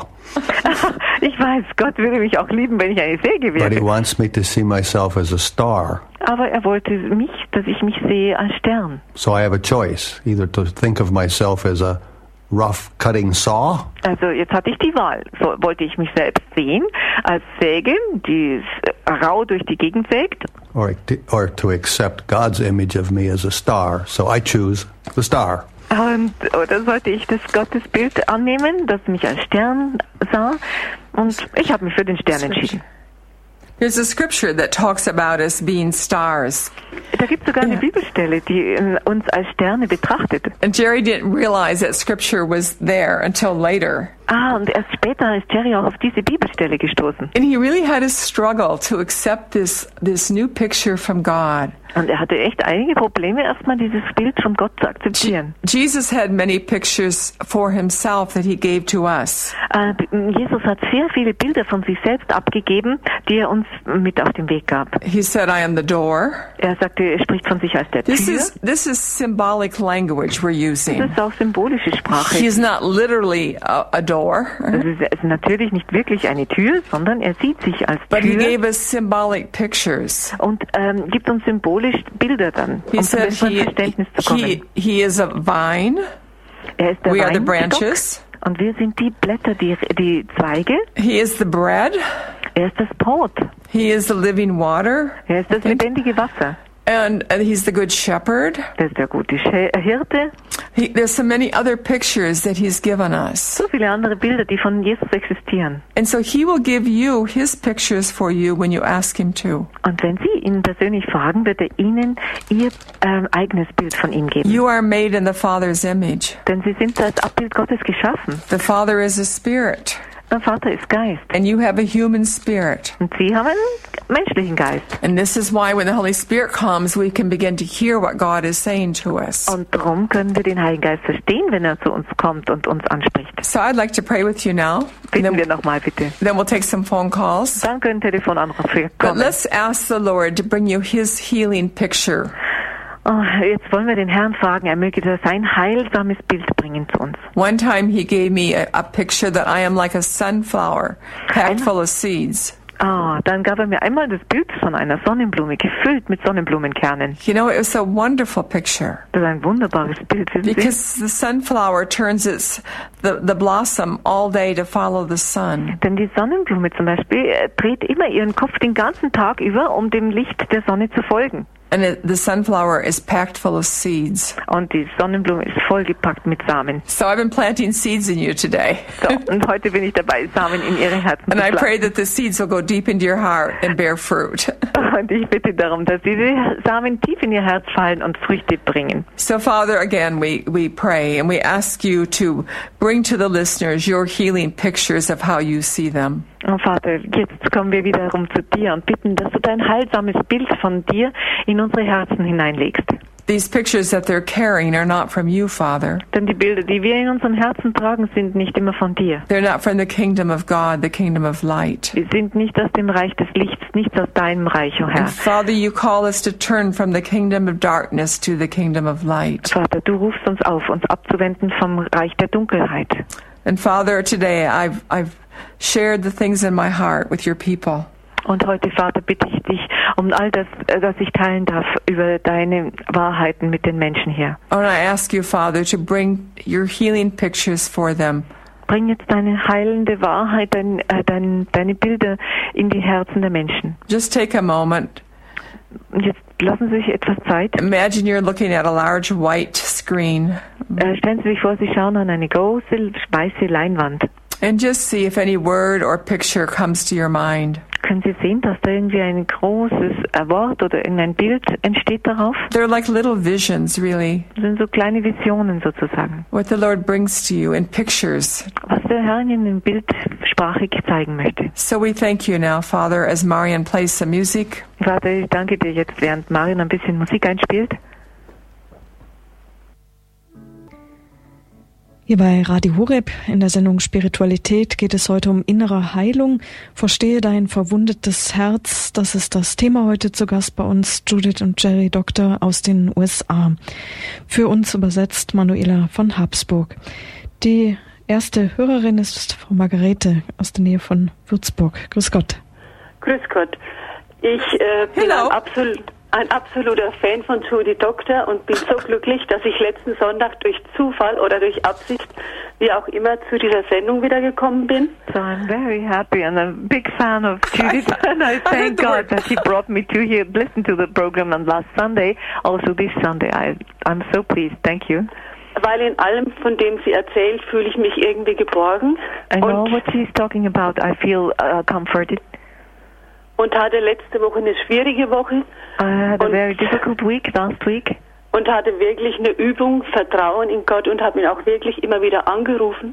Ich weiß, Gott würde mich auch lieben, wenn ich eine Säge but He wäre. wants me to see myself as a star. Aber er wollte mich, dass ich mich sehe als Stern. So I have a choice, either to think of myself as a rough cutting saw, Also jetzt hatte ich die Wahl. So wollte ich mich selbst sehen als Säge, die rau durch die Gegend sägt, or, or to accept God's image of me as a star. So I choose the star. und oder sollte ich das Gottesbild annehmen, das mich als Stern sah. Und ich habe mich für den Stern entschieden. There's a scripture that talks about us being stars. Da gibt es sogar eine Ja. Bibelstelle, die äh, uns als Sterne betrachtet. And Jerry didn't realize that scripture was there until later. Ah, und erst später ist Jerry auch auf diese Bibelstelle gestoßen. And he really had to struggle to accept this this new picture from God. Und er hatte echt einige Probleme, erstmal dieses Bild von Gott zu akzeptieren. Jesus had many pictures for himself that he gave to us. Äh, Jesus hat sehr viele Bilder von sich selbst abgegeben, die er uns mit auf den Weg gab. He said, I am the door. Er sagte, er spricht von sich als der This Tür. is this is symbolic language we're Das using. ist auch symbolische Sprache. He's not literally a, a door, Das ist, ist natürlich nicht wirklich eine Tür, sondern er sieht sich als but he Tür gave us symbolic pictures. und ähm, gibt uns symbolisch Bilder dann, He um zu said besseren he, Verständnis zu kommen. he, he is a vine. Er ist der We are the Weinstock branches. und wir sind die Blätter, die, die Zweige. He is the bread. Er ist das Brot. He is the living water. Er ist das lebendige Wasser. And, and he's the good shepherd. Er ist der gute Sch- Hirte. He, there's so many other pictures that he's given us. So viele andere Bilder, die von Jesus existieren. And so he will give you his pictures for you when you ask him to. Und wenn Sie ihn persönlich fragen, wird er Ihnen Ihr ähm, eigenes Bild von ihm geben. You are made in the Father's image. Denn Sie sind als Abbild Gottes geschaffen. The Father is a spirit. Der Vater ist Geist. And you have a human spirit. Und Sie haben einen menschlichen Geist. And this is why when the Holy Spirit comes, we can begin to hear what God is saying to us. Und darum können wir den Heiligen Geist verstehen, wenn er zu uns kommt und uns anspricht. So I'd like to pray with you now. And Bitten then, wir nochmal bitte. then we'll take some phone calls. Dann können Telefonanrufe But kommen. let's ask the Lord to bring you his healing picture. Oh, jetzt wollen wir den Herrn fragen, er möge da sein heilsames Bild bringen zu uns. One time he gave me a, a picture that I am like a sunflower packed full of seeds. Ah, dann gab er mir einmal das Bild von einer Sonnenblume, gefüllt mit Sonnenblumenkernen. You know, it was a wonderful picture Das ist ein wunderbares Bild, wissen Sie? because the sunflower turns its the, the blossom all day to follow the sun. Denn die Sonnenblume zum Beispiel äh, dreht immer ihren Kopf den ganzen Tag über, um dem Licht der Sonne zu folgen. And it, the sunflower is packed full of seeds. Und die Sonnenblume ist vollgepackt mit Samen. So I've been planting seeds in you today. So, und heute bin ich dabei, Samen in ihre Herzen And zu I pray pflanzen. that the seeds will go deep into your heart and bear fruit. Und ich bitte darum, dass diese Samen tief in ihr Herz fallen und Früchte bringen. So Father, again, we, we pray and we ask you to bring to the listeners your healing pictures of how you see them. Und Vater, jetzt kommen wir wiederum zu dir und bitten, dass du dein heilsames Bild von dir in unsere Herzen hineinlegst. These pictures that they're carrying are not from you, Father. Denn die Bilder, die wir in unserem Herzen tragen, sind nicht immer von dir. They're not from the kingdom of God, the kingdom of light. Sie sind nicht aus dem Reich des Lichts, nicht aus deinem Reich, o Herr. And Father, you call us to turn from the kingdom of darkness to the kingdom of light. Vater, du rufst uns auf, uns abzuwenden vom Reich der Dunkelheit. And Father, today I've, I've shared the things in my heart with your people. Und heute, Vater, bitte ich dich um all das, äh, das ich teilen darf über deine Wahrheiten mit den Menschen hier. And I ask you, Father, to bring your healing pictures for them. Bring jetzt deine heilende Wahrheit, dein, äh, dein, deine Bilder in die Herzen der Menschen. Just take a moment. Und jetzt lassen Sie sich etwas Zeit. Imagine you're looking at a large white screen Äh, stellen Sie sich vor, Sie schauen an eine große, weiße Leinwand. and just see if any word or picture comes to your mind. Können Sie sehen, dass da irgendwie ein großes äh, Wort oder irgendein Bild entsteht darauf? They're like little visions, really, Das sind so kleine Visionen sozusagen. what the Lord brings to you in pictures. Was der Herr Ihnen in bildsprachig zeigen möchte. So we thank you now, Father, as Marian plays some music. Vater, ich danke dir jetzt, während Marion ein bisschen Musik einspielt. Hier bei Radio Horeb in der Sendung Spiritualität geht es heute um innere Heilung. Verstehe dein verwundetes Herz. Das ist das Thema heute. Zu Gast bei uns Judith und Jerry Doktor aus den U S A. Für uns übersetzt Manuela von Habsburg. Die erste Hörerin ist Frau Margarete aus der Nähe von Würzburg. Grüß Gott. Grüß Gott. Ich äh, bin Hello. ein, absolut, ein absoluter Fan von Judy Doctor und bin so glücklich, dass ich letzten Sonntag durch Zufall oder durch Absicht, wie auch immer, zu dieser Sendung wiedergekommen bin. So I'm very happy and I'm a big fan of Judith and I thank God that He brought me to here, listen to the program on last Sunday, also this Sunday. I, I'm so pleased. Thank you. Weil in allem, von dem sie erzählt, fühle ich mich irgendwie geborgen I know und, what she's talking about. I feel uh, comforted. und hatte letzte Woche eine schwierige Woche I had a Und- very difficult week last week. und hatte wirklich eine Übung, Vertrauen in Gott und habe ihn auch wirklich immer wieder angerufen.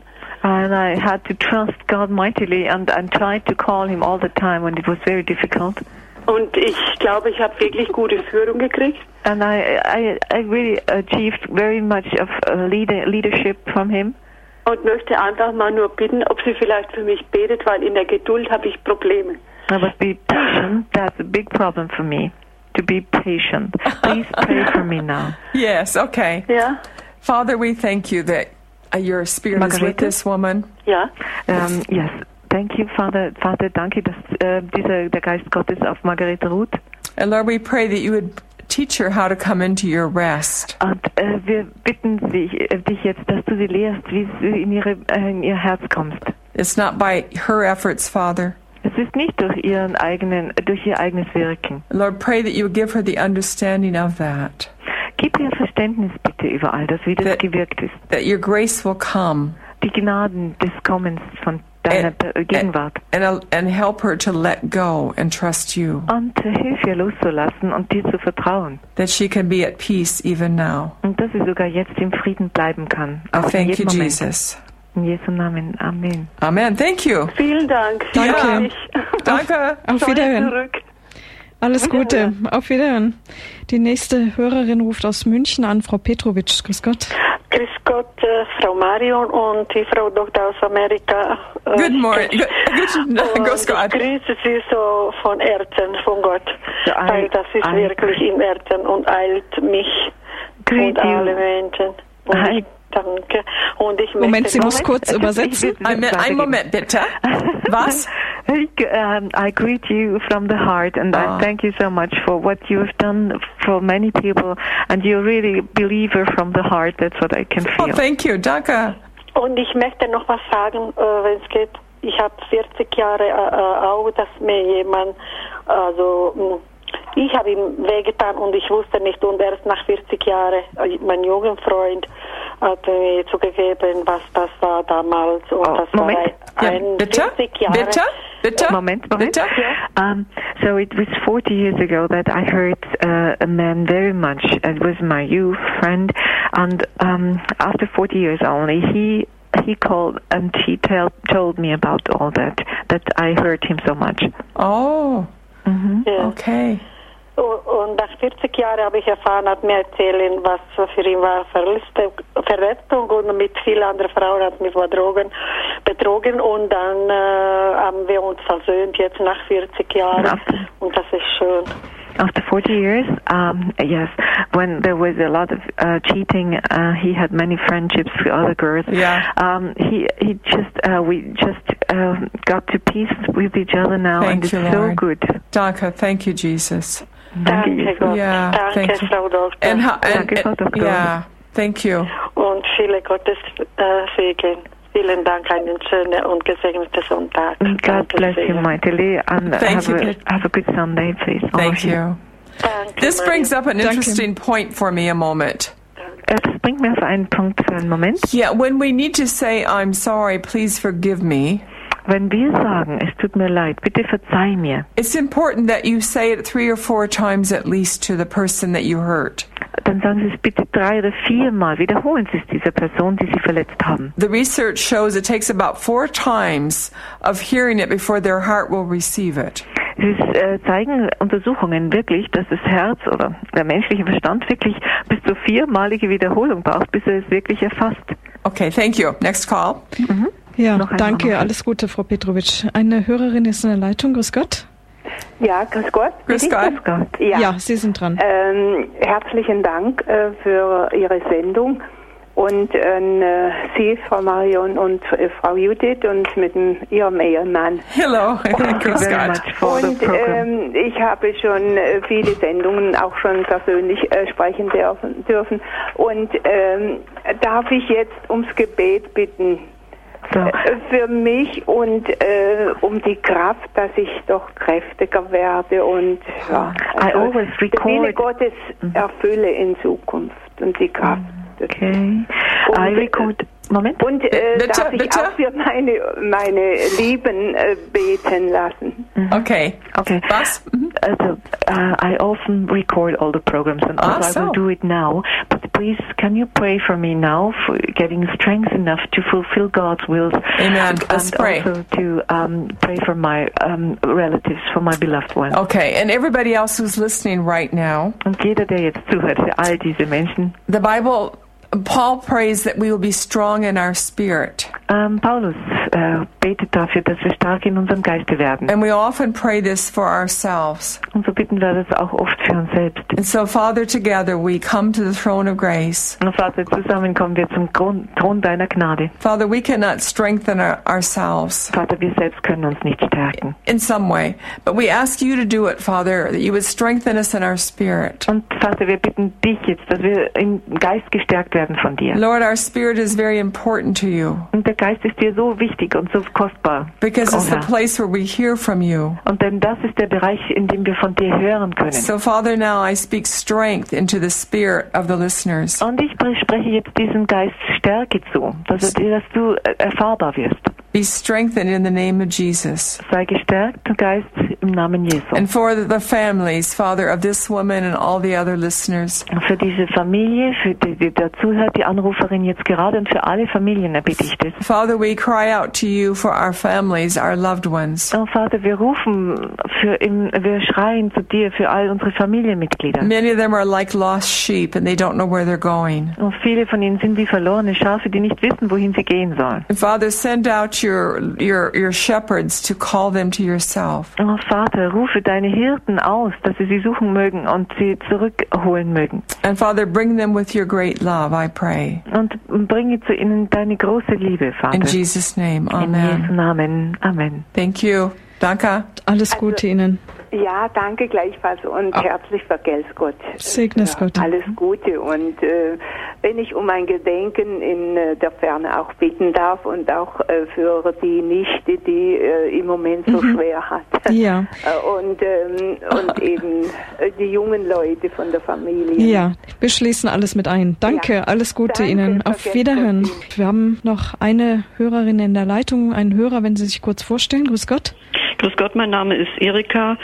And I had to trust God mightily and, and tried to call him all the time when it was very difficult. Und ich glaube, ich habe wirklich gute Führung gekriegt. And I, I, I really achieved very much of uh, leader, leadership from him. Und möchte einfach mal nur bitten, ob sie vielleicht für mich betet, weil in der Geduld habe ich Probleme. I must be patient. That's a big problem for me. To be patient. Please pray for me now. Yes, okay. Ja. Father, we thank you that uh, your spirit Margarete? is with this woman. Ja. Um, yes. Thank you, Father. Father, danke, dass äh, dieser, der Geist Gottes auf Margarete ruht. And Lord, we pray that you would teach her how to come into your rest. Und äh, wir bitten dich, äh, dich jetzt, dass du sie lehrst, wie du in, ihre, äh, in ihr Herz kommst. It's not by her efforts, Father. Es ist nicht durch ihren eigenen, durch ihr eigenes Wirken. Lord, pray that you would give her the understanding of that. Gib ihr Verständnis bitte über all das, wie das That- gewirkt ist. That your grace will come. Die Gnaden des Kommens von deiner And, Gegenwart. and, and, and help her to let go and trust you. Und äh, hilf ihr loszulassen und dir zu vertrauen. That she can be at peace even now. Und dass sie sogar jetzt im Frieden bleiben kann. I Auch in thank you, jedem Moment. Jesus. In Jesu Namen. Amen. Amen. Thank you. Vielen Dank. Danke. Ja, ich Danke. Auf soll Wiederhören. zurück. Alles Gute. Auf Wiederhören. Die nächste Hörerin ruft aus München an, Frau Petrovic. Grüß Gott. Grüß Gott, äh, Frau Marion und die Frau Doktor aus Amerika. Äh, Good morning. Good, good, Und Grüß Gott. ich grüße Sie so von Herzen, von Gott. Ja, ein- Weil das ist ein- wirklich im Herzen und eilt mich Greet und you. alle Menschen. Und Hi. ich danke. Und ich Moment, möchte sie muss kurz Ich- übersetzen. ich will- Ein, ein Moment, bitte. Was? I, um, I greet you from the heart, and Ah. I thank you so much for what you have done for many people, and you're really a believer from the heart. That's what I can Oh, feel. thank you. Danke. Und ich möchte noch was sagen, äh, wenn es geht. Ich habe vierzig Jahre äh, auch, dass mir jemand, also mh, ich habe ihm wehgetan und ich wusste nicht, und erst nach vierzig Jahren, äh, mein Jugendfreund hat mir zugegeben, was das war damals, und Oh, das Moment. war ein, Ja, ein bitte? vierzig Jahre. Bitte? Bitte? Moment, moment. Bitte? Um, so it was forty years ago that I hurt uh, a man very much. It was my youth friend, and um, after forty years only, he he called and he tell, told me about all that, that I hurt him so much. Oh, Mhm. Ja. okay. Und nach vierzig Jahren habe ich erfahren, hat mir erzählt, was für ihn war Verletzung, Verletzung, und mit vielen anderen Frauen hat mich betrogen, betrogen, und dann äh, haben wir uns versöhnt, jetzt nach vierzig Jahren, Ja. und das ist schön. After forty years, um, yes, when there was a lot of uh, cheating, uh, he had many friendships with other girls. Yeah. Um, he he just uh, we just uh, got to peace with each other now, Thank and it's you, so Lord. good. Danke. Thank you, Jesus. Danke, Danke Jesus. Gott. Yeah, Danke, thank you. Frau Doktor. And how, and, Danke, Frau Doktor. yeah, thank you. Und viele Gottes äh, Segen. Vielen Dank, einen schönen und gesegneten Sonntag. God Danke bless you sehr. mightily, and Thank have you, a Pet- have a good Sunday, please. all Thank of you. you. Danke, This Maria. brings up an Danke. interesting point for me a moment. Äh, Das bringt mir auf einen Punkt für einen Moment. Yeah, when we need to say, I'm sorry, please forgive me, Wenn wir sagen, es tut mir leid, bitte verzeih mir, it's important that you say it three or four times at least to the person that you hurt. dann sagen Sie es bitte drei oder viermal. Wiederholen Sie es dieser Person, die Sie verletzt haben. The research shows it takes about four times of hearing it before their heart will receive it. Es äh, zeigen Untersuchungen wirklich, dass das Herz oder der menschliche Verstand wirklich bis zu viermalige Wiederholung braucht, bis er es wirklich erfasst. Okay, thank you. Next call. Ja, Noch einmal danke. noch. Alles Gute, Frau Petrovic. Eine Hörerin ist in der Leitung. Grüß Gott. Ja, grüß Gott. Grüß Bin ich Gott. Grüß Gott. das? Ja. Ja, Sie sind dran. Ähm, herzlichen Dank äh, für Ihre Sendung. Und äh, Sie, Frau Marion, und äh, Frau Judith, und mit dem, Ihrem Ehemann. Hello. Thank you Grüß very Gott. much for the Und program. ähm, ich habe schon äh, viele Sendungen auch schon persönlich äh, sprechen dürfen, dürfen. Und ähm, darf ich jetzt ums Gebet bitten? So. Äh, Für mich und äh, um die Kraft, dass ich doch kräftiger werde und ja, I always der Wille record. Gottes erfülle in Zukunft und die Kraft. Okay. Und, I record. Moment. Und äh, Bitte, darf ich bitte? auch für meine, meine Lieben äh, beten lassen? Okay. Okay. Was? Mhm. Also, uh, I often record all the programs, and also Ah, I will so. do it now. But please, can you pray for me now for getting strength enough to fulfill God's will? Amen. And, Let's and pray. also to um, pray for my um, relatives, for my beloved ones. Okay, and everybody else who's listening right now, Und jeder, der jetzt zuhört, für all diese Menschen, the Bible, Paul prays that we will be strong in our spirit. ähm, Paulus äh, betet dafür, dass wir stark in unserem Geiste werden. And we often pray this for ourselves. Und so bitten wir das auch oft für uns selbst. And so, Father, together we come to the throne of grace. Und Vater, zusammen kommen wir zum Thron, Thron deiner Gnade. Father, we cannot strengthen our, ourselves Vater, wir selbst können uns nicht stärken. in some way, but we ask you to do it, Father, that you would strengthen us in our spirit. Und Vater, wir bitten dich jetzt, dass wir im Geist gestärkt werden von dir. Lord, our spirit is very important to you Und der Geist ist dir so wichtig und so kostbar. because it's Oh, the Herr. place where we hear from you. Und denn das ist der Bereich, in dem wir von dir hören können. So, Father, now I speak strength into the spirit of the listeners. Und ich spreche jetzt diesem Geist Stärke zu, dass, er, dass du erfahrbar wirst. Be strengthened in the name of Jesus. Sei gestärkt, Geist, im Namen Jesu. And for the families, Father, of this woman and all the other listeners, Für diese Familie, für die, die dazuhört, die Anruferin jetzt gerade und für alle Familien erbitte ich das. Father, we cry out to you for our families, our loved ones. Oh Vater, wir rufen, für im, wir schreien zu dir für all unsere Familienmitglieder. Many of them are like lost sheep and they don't know where they're going. Und viele von ihnen sind wie verlorene Schafe, die nicht wissen, wohin sie gehen sollen. And Father, send out your, your, your shepherds to call them to yourself. Oh Vater, rufe deine Hirten aus, dass sie sie suchen mögen und sie zurückholen mögen. And Father, bring them with your great love, I pray. Und bringe zu ihnen deine große Liebe, Vater. In Jesus' name, In Jesu amen. Namen. Amen. Thank you. Danke. Alles Gute Ihnen. Ja, danke gleichfalls und herzlich vergelt's Gott. Segne es Gott. Alles Gute und äh, wenn ich um ein Gedenken in äh, der Ferne auch bitten darf und auch äh, für die Nichte, die äh, im Moment so Mhm. schwer hat. Ja. Äh, und, ähm, und eben äh, die jungen Leute von der Familie. Ja, wir schließen alles mit ein. Danke, Ja. alles Gute Danke, Ihnen. Auf vergesst Wiederhören. Gott. Wir haben noch eine Hörerin in der Leitung, einen Hörer, wenn Sie sich kurz vorstellen. Grüß Gott. Grüß Gott, mein Name ist Erika.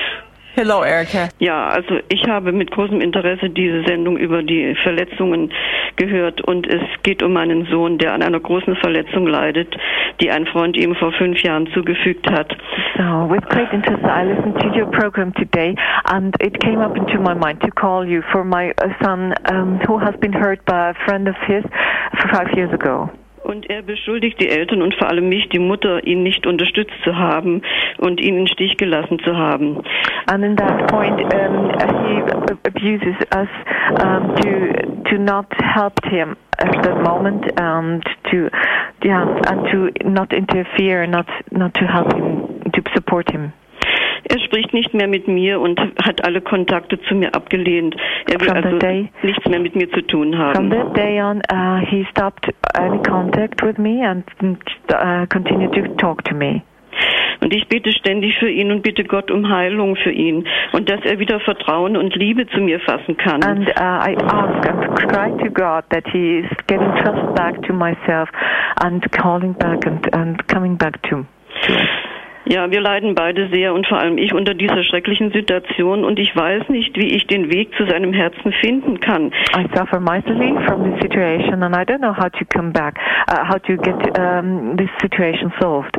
Hello, Erica. Ja, also ich habe mit großem Interesse diese Sendung über die Verletzungen gehört und es geht um meinen Sohn, der an einer großen Verletzung leidet, die ein Freund ihm vor fünf Jahren zugefügt hat. So, with great interest, I listened to your program today, and it came up into my mind to call you for my uh, son, um, who has been hurt by a friend of his five years ago. Und er beschuldigt die Eltern und vor allem mich, die Mutter, ihn nicht unterstützt zu haben und ihn in den Stich gelassen zu haben. And in that point, um, he abuses us um, to to not help him at that moment, and to yeah, and to not interfere, not not to help him, to support him. Er spricht nicht mehr mit mir und hat alle Kontakte zu mir abgelehnt. Er will From also that day- nichts mehr mit mir zu tun From haben. that day on, uh, he stopped any contact with me and uh, continued to talk to me. Und ich bete ständig für ihn und bitte Gott um Heilung für ihn und dass er wieder Vertrauen und Liebe zu mir fassen kann. And uh, I ask and cry to God that he is getting trust back to myself and calling back and, and coming back to, to us. Ja, wir leiden beide sehr und vor allem ich unter dieser schrecklichen Situation und ich weiß nicht, wie ich den Weg zu seinem Herzen finden kann. I suffer mightily from this situation and I don't know how to come back, uh, how to get um, this situation solved.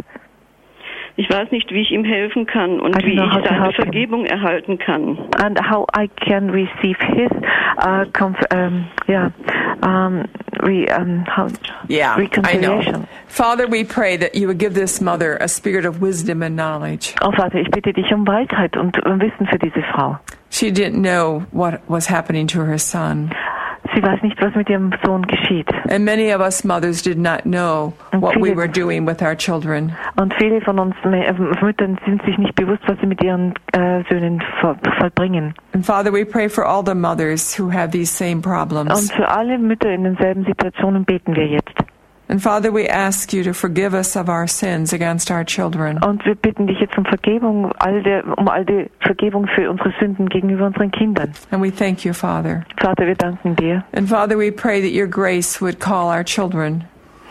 Ich weiß nicht, wie ich ihm helfen kann und I don't wie know how ich to seine help him. Vergebung erhalten kann. And how I can receive his, uh, conf- um, yeah, um, re, um, how, Yeah, I know. reconciliation. Father, we pray that you would give this mother a spirit of wisdom and knowledge. Oh Vater, ich bitte dich um Weisheit und um Wissen für diese Frau. She didn't know what was happening to her son. Sie weiß nicht, was mit ihrem Sohn geschieht. And many of us mothers did not know Und what we viele- were doing with our children. Und viele von uns äh, Müttern sind sich nicht bewusst, was sie mit ihren äh, Söhnen voll, vollbringen. And Father, we pray for all the mothers who have these same problems. Und für alle Mütter in denselben Situationen beten wir jetzt. And Father, we ask you to forgive us of our sins against our children. Und wir bitten dich jetzt um Vergebung, all der, um all die Vergebung für unsere Sünden gegenüber unseren Kindern. And we thank you, Father. Vater, wir danken dir. And Father, we pray that your grace would call our children.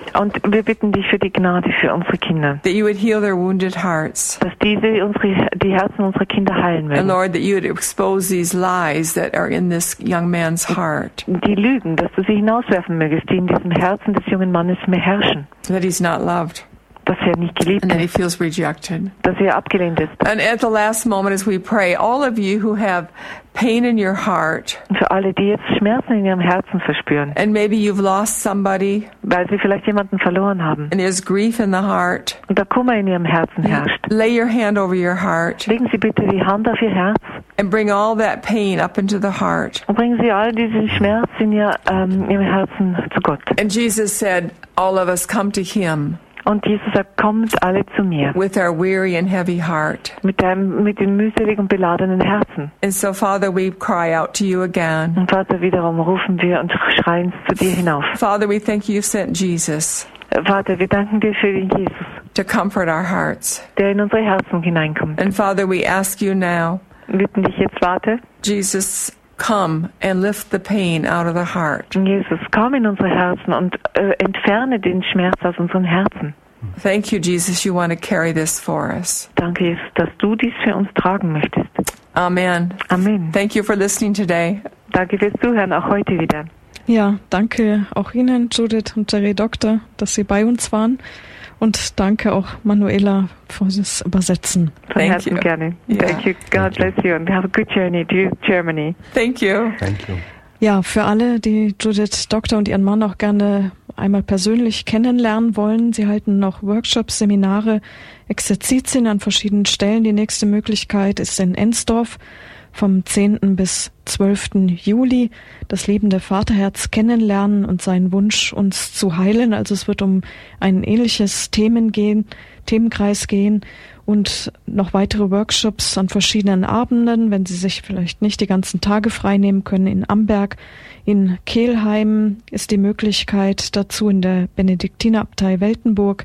Und wir bitten dich für die Gnade für unsere Kinder. That you would heal their wounded hearts. Dass diese unsere, die Herzen unserer Kinder heilen And werden. Lord, that you would expose these lies that are in this young man's heart. Die Lügen, dass du sie hinauswerfen mögest, die in diesem Herzen des jungen Mannes mehr herrschen. That he's not loved. Dass er nicht geliebt And that he ist. feels rejected. Dass er abgelehnt ist. And at the last moment as we pray, all of you who have pain in your heart. Und für alle, die jetzt Schmerzen in ihrem Herzen verspüren. And maybe you've lost somebody. Weil sie vielleicht jemanden verloren haben. And there's grief in the heart. Und der Kummer in ihrem Herzen herrscht. Lay your hand over your heart. Legen Sie bitte die Hand auf Ihr Herz. And bring all that pain up into the heart. Und bringen Sie all diesen Schmerz in ihr, ähm, Ihrem Herzen zu Gott. And Jesus said, all of us come to him. Und Jesus sagt, kommt alle zu mir. With our weary and heavy heart. Mit dem, mit dem mühselig und beladenen Herzen. And so, Father, we cry out to you again. Und Vater, wiederum rufen wir und schreien zu dir hinauf. Father, we thank you sent Jesus. Vater, wir danken dir für den Jesus. To comfort our hearts. Der in unsere Herzen hineinkommt. And Father, we ask you now. Wir bitten dich jetzt, Vater. Jesus, come and lift the pain out of the heart. Jesus, komm in unsere Herzen und äh, entferne den Schmerz aus unseren Herzen. Thank you, Jesus, you want to carry this for us. Danke, Jesus, dass du dies für uns tragen möchtest. Amen. Amen. Thank you for listening today. Danke fürs Zuhören, auch heute wieder. Ja, danke auch Ihnen, Judith und Jerry Doktor, dass Sie bei uns waren. Und danke auch Manuela für das Übersetzen. Von Herzen gerne. Yeah. Thank you. God bless you and have a good journey to Germany. Thank you. Thank you. Ja, für alle, die Judith Doktor und ihren Mann auch gerne einmal persönlich kennenlernen wollen, sie halten noch Workshops, Seminare, Exerzitien an verschiedenen Stellen. Die nächste Möglichkeit ist in Ensdorf vom zehnten bis zwölften Juli. Das liebende Vaterherz kennenlernen und seinen Wunsch, uns zu heilen. Also es wird um ein ähnliches Themen gehen, Themenkreis gehen und noch weitere Workshops an verschiedenen Abenden, wenn Sie sich vielleicht nicht die ganzen Tage frei nehmen können. In Amberg, in Kelheim ist die Möglichkeit dazu, in der Benediktinerabtei Weltenburg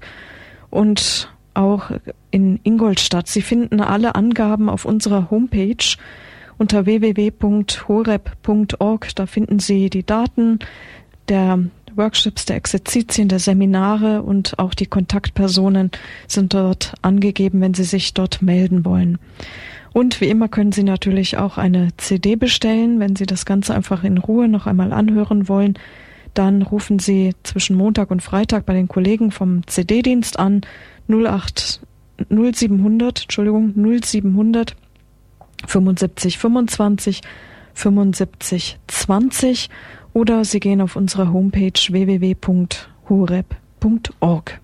und auch in Ingolstadt. Sie finden alle Angaben auf unserer Homepage unter w w w punkt horeb punkt org. Da finden Sie die Daten der Workshops, der Exerzitien, der Seminare und auch die Kontaktpersonen sind dort angegeben, wenn Sie sich dort melden wollen. Und wie immer können Sie natürlich auch eine C D bestellen, wenn Sie das Ganze einfach in Ruhe noch einmal anhören wollen. Dann rufen Sie zwischen Montag und Freitag bei den Kollegen vom C D-Dienst an null acht null siebenhundert, Entschuldigung, null siebenhundert fünfundsiebzig fünfundzwanzig fünfundsiebzig zwanzig oder Sie gehen auf unsere Homepage w w w punkt horeb punkt org.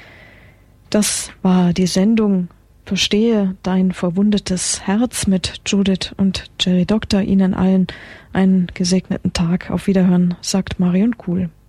Das war die Sendung Verstehe dein verwundetes Herz mit Judith und Jerry Doktor. Ihnen allen einen gesegneten Tag. Auf Wiederhören, sagt Marion Kuhl.